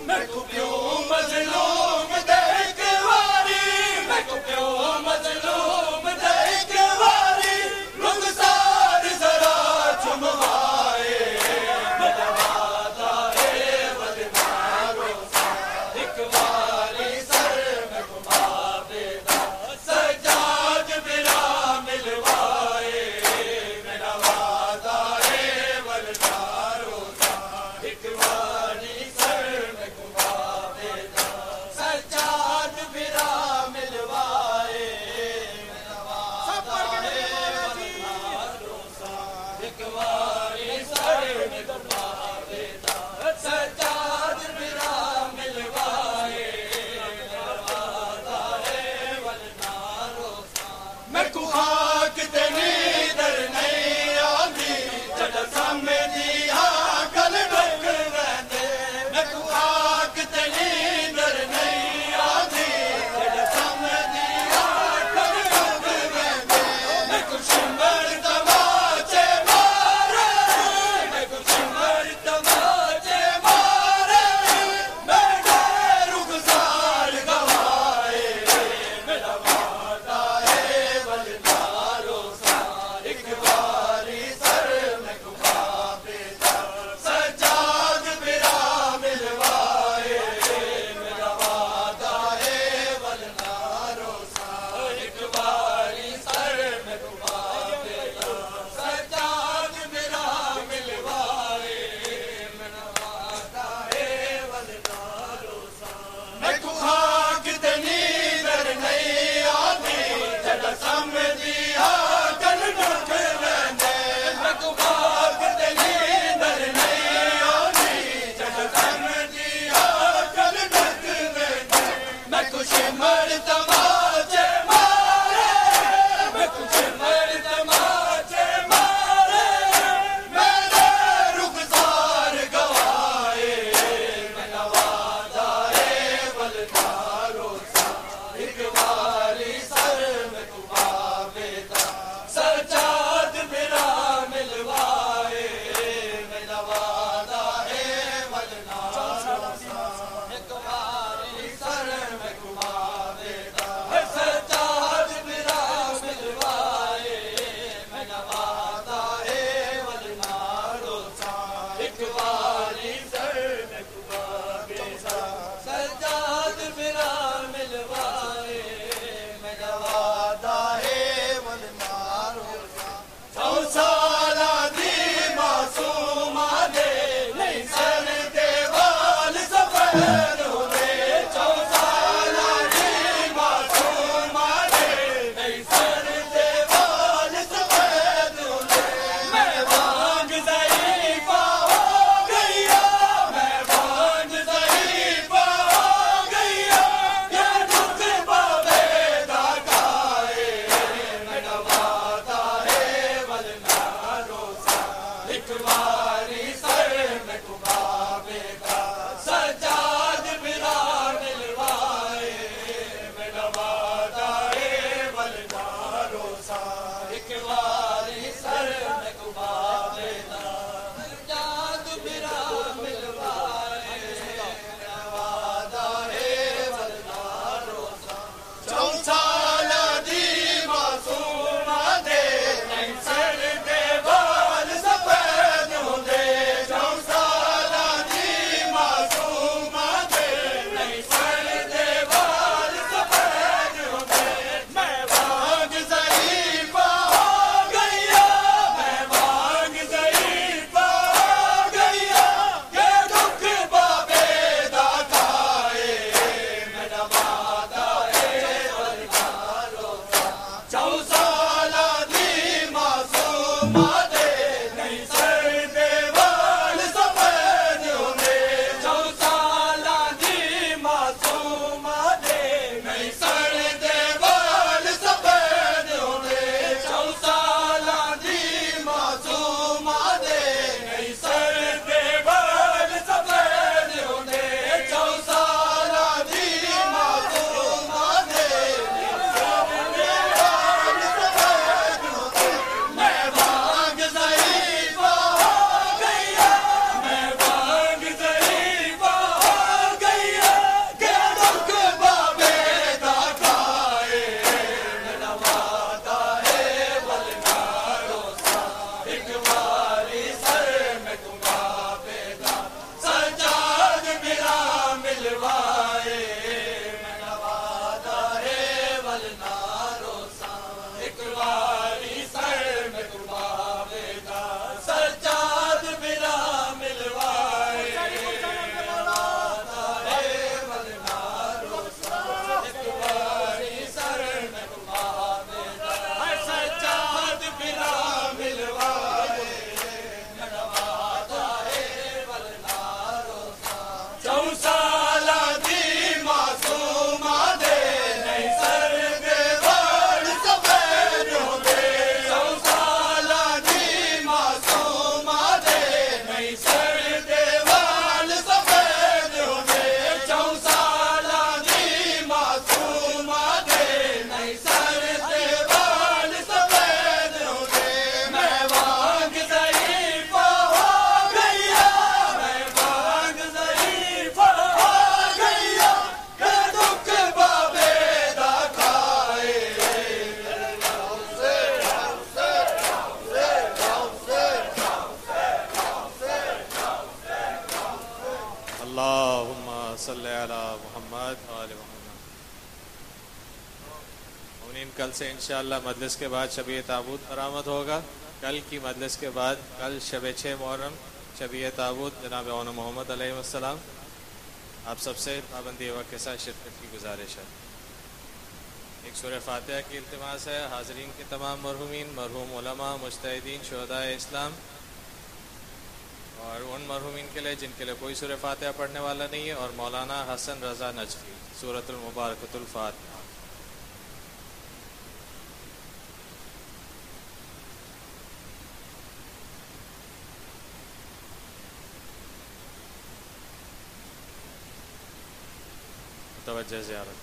میں کو پیوں مظلوم دیکھ واری میں کو پیوں مظلوم دیکھ واری رخسار ذرا چموائے میرا وعدہ ہے ولدارو سا ایک باری سر میں گھما دینا سجاد میرا ملوائے میرا وعدہ ہے ولدارو سا ایک باری سر میں گھما دینا سجاد میرا ملوائے میرا وعدہ ہے ولدارو سا ایک باری سر میں گھما دینا سجاد میرا ملوائے میرا وعدہ ہے ولدارو سا میں کو خاک تیری در نہیں آدھی جڑ سامنے دیا گل ڈک رہنے میں کو خاک تیری در نہیں آدھی جڑ سامنے دیا گل ڈک رہنے میں کو شمر تماچے مارے میں کو شمر تماچے مارے میرے رخسار گوائے میرا وعدہ ہے ولدارو سا ایک باری سر میں گھما دینا سجاد میرا ملوائے میرا وعدہ ہے ولدارو سا ایک باری سر میں گھما دینا سجاد میرا ملوائے میرا وعدہ ہے ولدارو سا میں کو خاک تیری در نہیں آدھی جڑ سامنے دیا گل ڈک رہنے میں کو خاک تیری در نہیں آدھی جڑ سامنے دیا گل ڈک رہنے میں کو شمر تماچے مارے میں کو شمر تماچے مارے میرے رخسار گوائے میرا وعدہ ہے ولدارو سا ایک باری سر میں گھما دینا سجاد میرا ملوائے میرا وعدہ ہے ولدارو سا ایک باری سر میں گھما دینا سجاد میرا ملوائے میرا وعدہ ہے ولدارو سا ایک باری سر میں گھما دینا سجاد میرا ملوائے میرا وعدہ ہے ولدارو سا چو سالہ دی معصومہ دے نہیں سر دے وال سفید ہوئے چو سالہ دی معصومہ دے نہیں سر دے وال سفید ہوئے میں بانگ ضعیفہ ہو گیا میں بانگ ضعیفہ ہو گیا یہ دکھ بابے دا گائے میرا وعدہ ہے ولدارو سا ایک باری سر میں گھما دینا سجاد اللهم صل على محمد وآل محمد. مومنین کل سے انشاءاللہ مجلس کے بعد شب تابوت برآمد ہوگا. کل کی مجلس کے بعد کل شب چھ محرم شب تابوت جناب اون محمد علیہ السلام. آپ سب سے پابندی وقت کے ساتھ شرکت کی گزارش ہے. ایک سورہ فاتحہ کی التماس ہے حاضرین کے تمام مرحومین، مرحوم علماء، مجتہدین، شہداء اسلام اور ان مرحومین کے لیے جن کے لیے کوئی سورہ فاتحہ پڑھنے والا نہیں ہے، اور مولانا حسن رضا نجفی سورۃ المبارکۃ الفاتحہ. توجہ زیارت.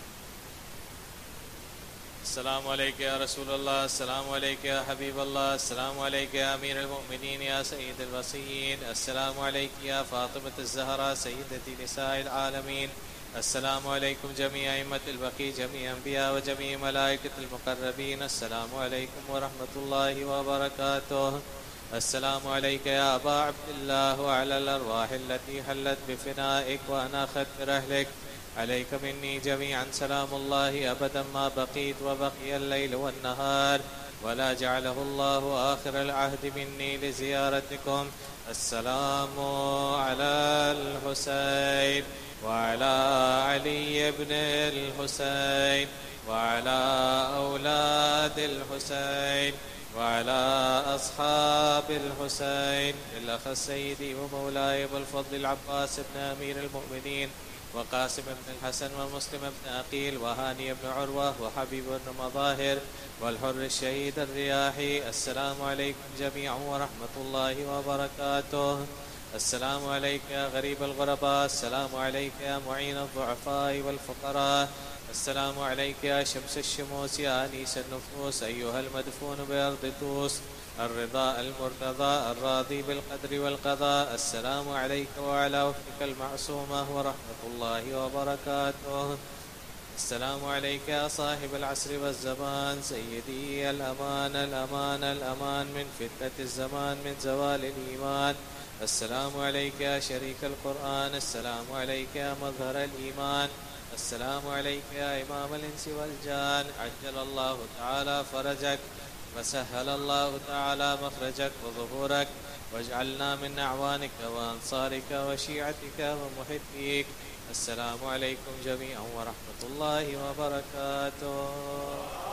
السلام علیکم یا رسول اللہ، السلام علیکم یا حبیب اللہ، السلام علیکم یا امیر المؤمنین یا سید الوصیین، السلام علیکم یا فاطمۃ الزہرا سیدتی نساء العالمین، السلام علیکم جمیع ائمۃ البقیع، جمیع انبیاء و جمیع ملائکۃ المقربین، السلام علیکم ورحمۃ اللہ وبرکاتہ. السلام علیکم یا ابا عبداللہ وعلی الارواح التي حلت بفنائک وانا ختم رحلک، عليك مني جميعا سلام الله أبدا ما بقيت وبقي الليل والنهار، ولا جعله الله آخر العهد مني لزيارتكم. السلام على الحسين وعلى علي بن الحسين وعلى أولاد الحسين وعلى أصحاب الحسين، بالأخص سيدي ومولاي أبو الفضل العباس بن أمير المؤمنين، وقاسم بن الحسن ومسلم بن عقيل وهاني بن عروة وحبيب بن مظاهر والحر الشهيد الرياحي. السلام عليكم جميعا ورحمة الله وبركاته. السلام عليك يا غريب الغرباء، السلام عليك يا معين الضعفاء والفقراء، السلام عليك يا شمس الشموس يا أنيس النفوس، أيها المدفون بأرض طوس، الرضا المرتضى الراضي بالقدر والقضاء. السلام عليك وعلى وفدك المعصومة ورحمة الله وبركاته. السلام عليك يا صاحب العصر والزمان، سيدي الأمان الأمان الأمان من فتنة الزمان من زوال الإيمان. السلام عليك يا شريك القرآن، السلام عليك يا مظهر الإيمان، السلام عليك يا إمام الإنس والجان. عجل الله تعالى فرجك وسهل الله تعالى مخرجك وظهورك، واجعلنا من أعوانك وأنصارك وشيعتك ومحبيك. السلام عليكم جميعا ورحمة الله وبركاته.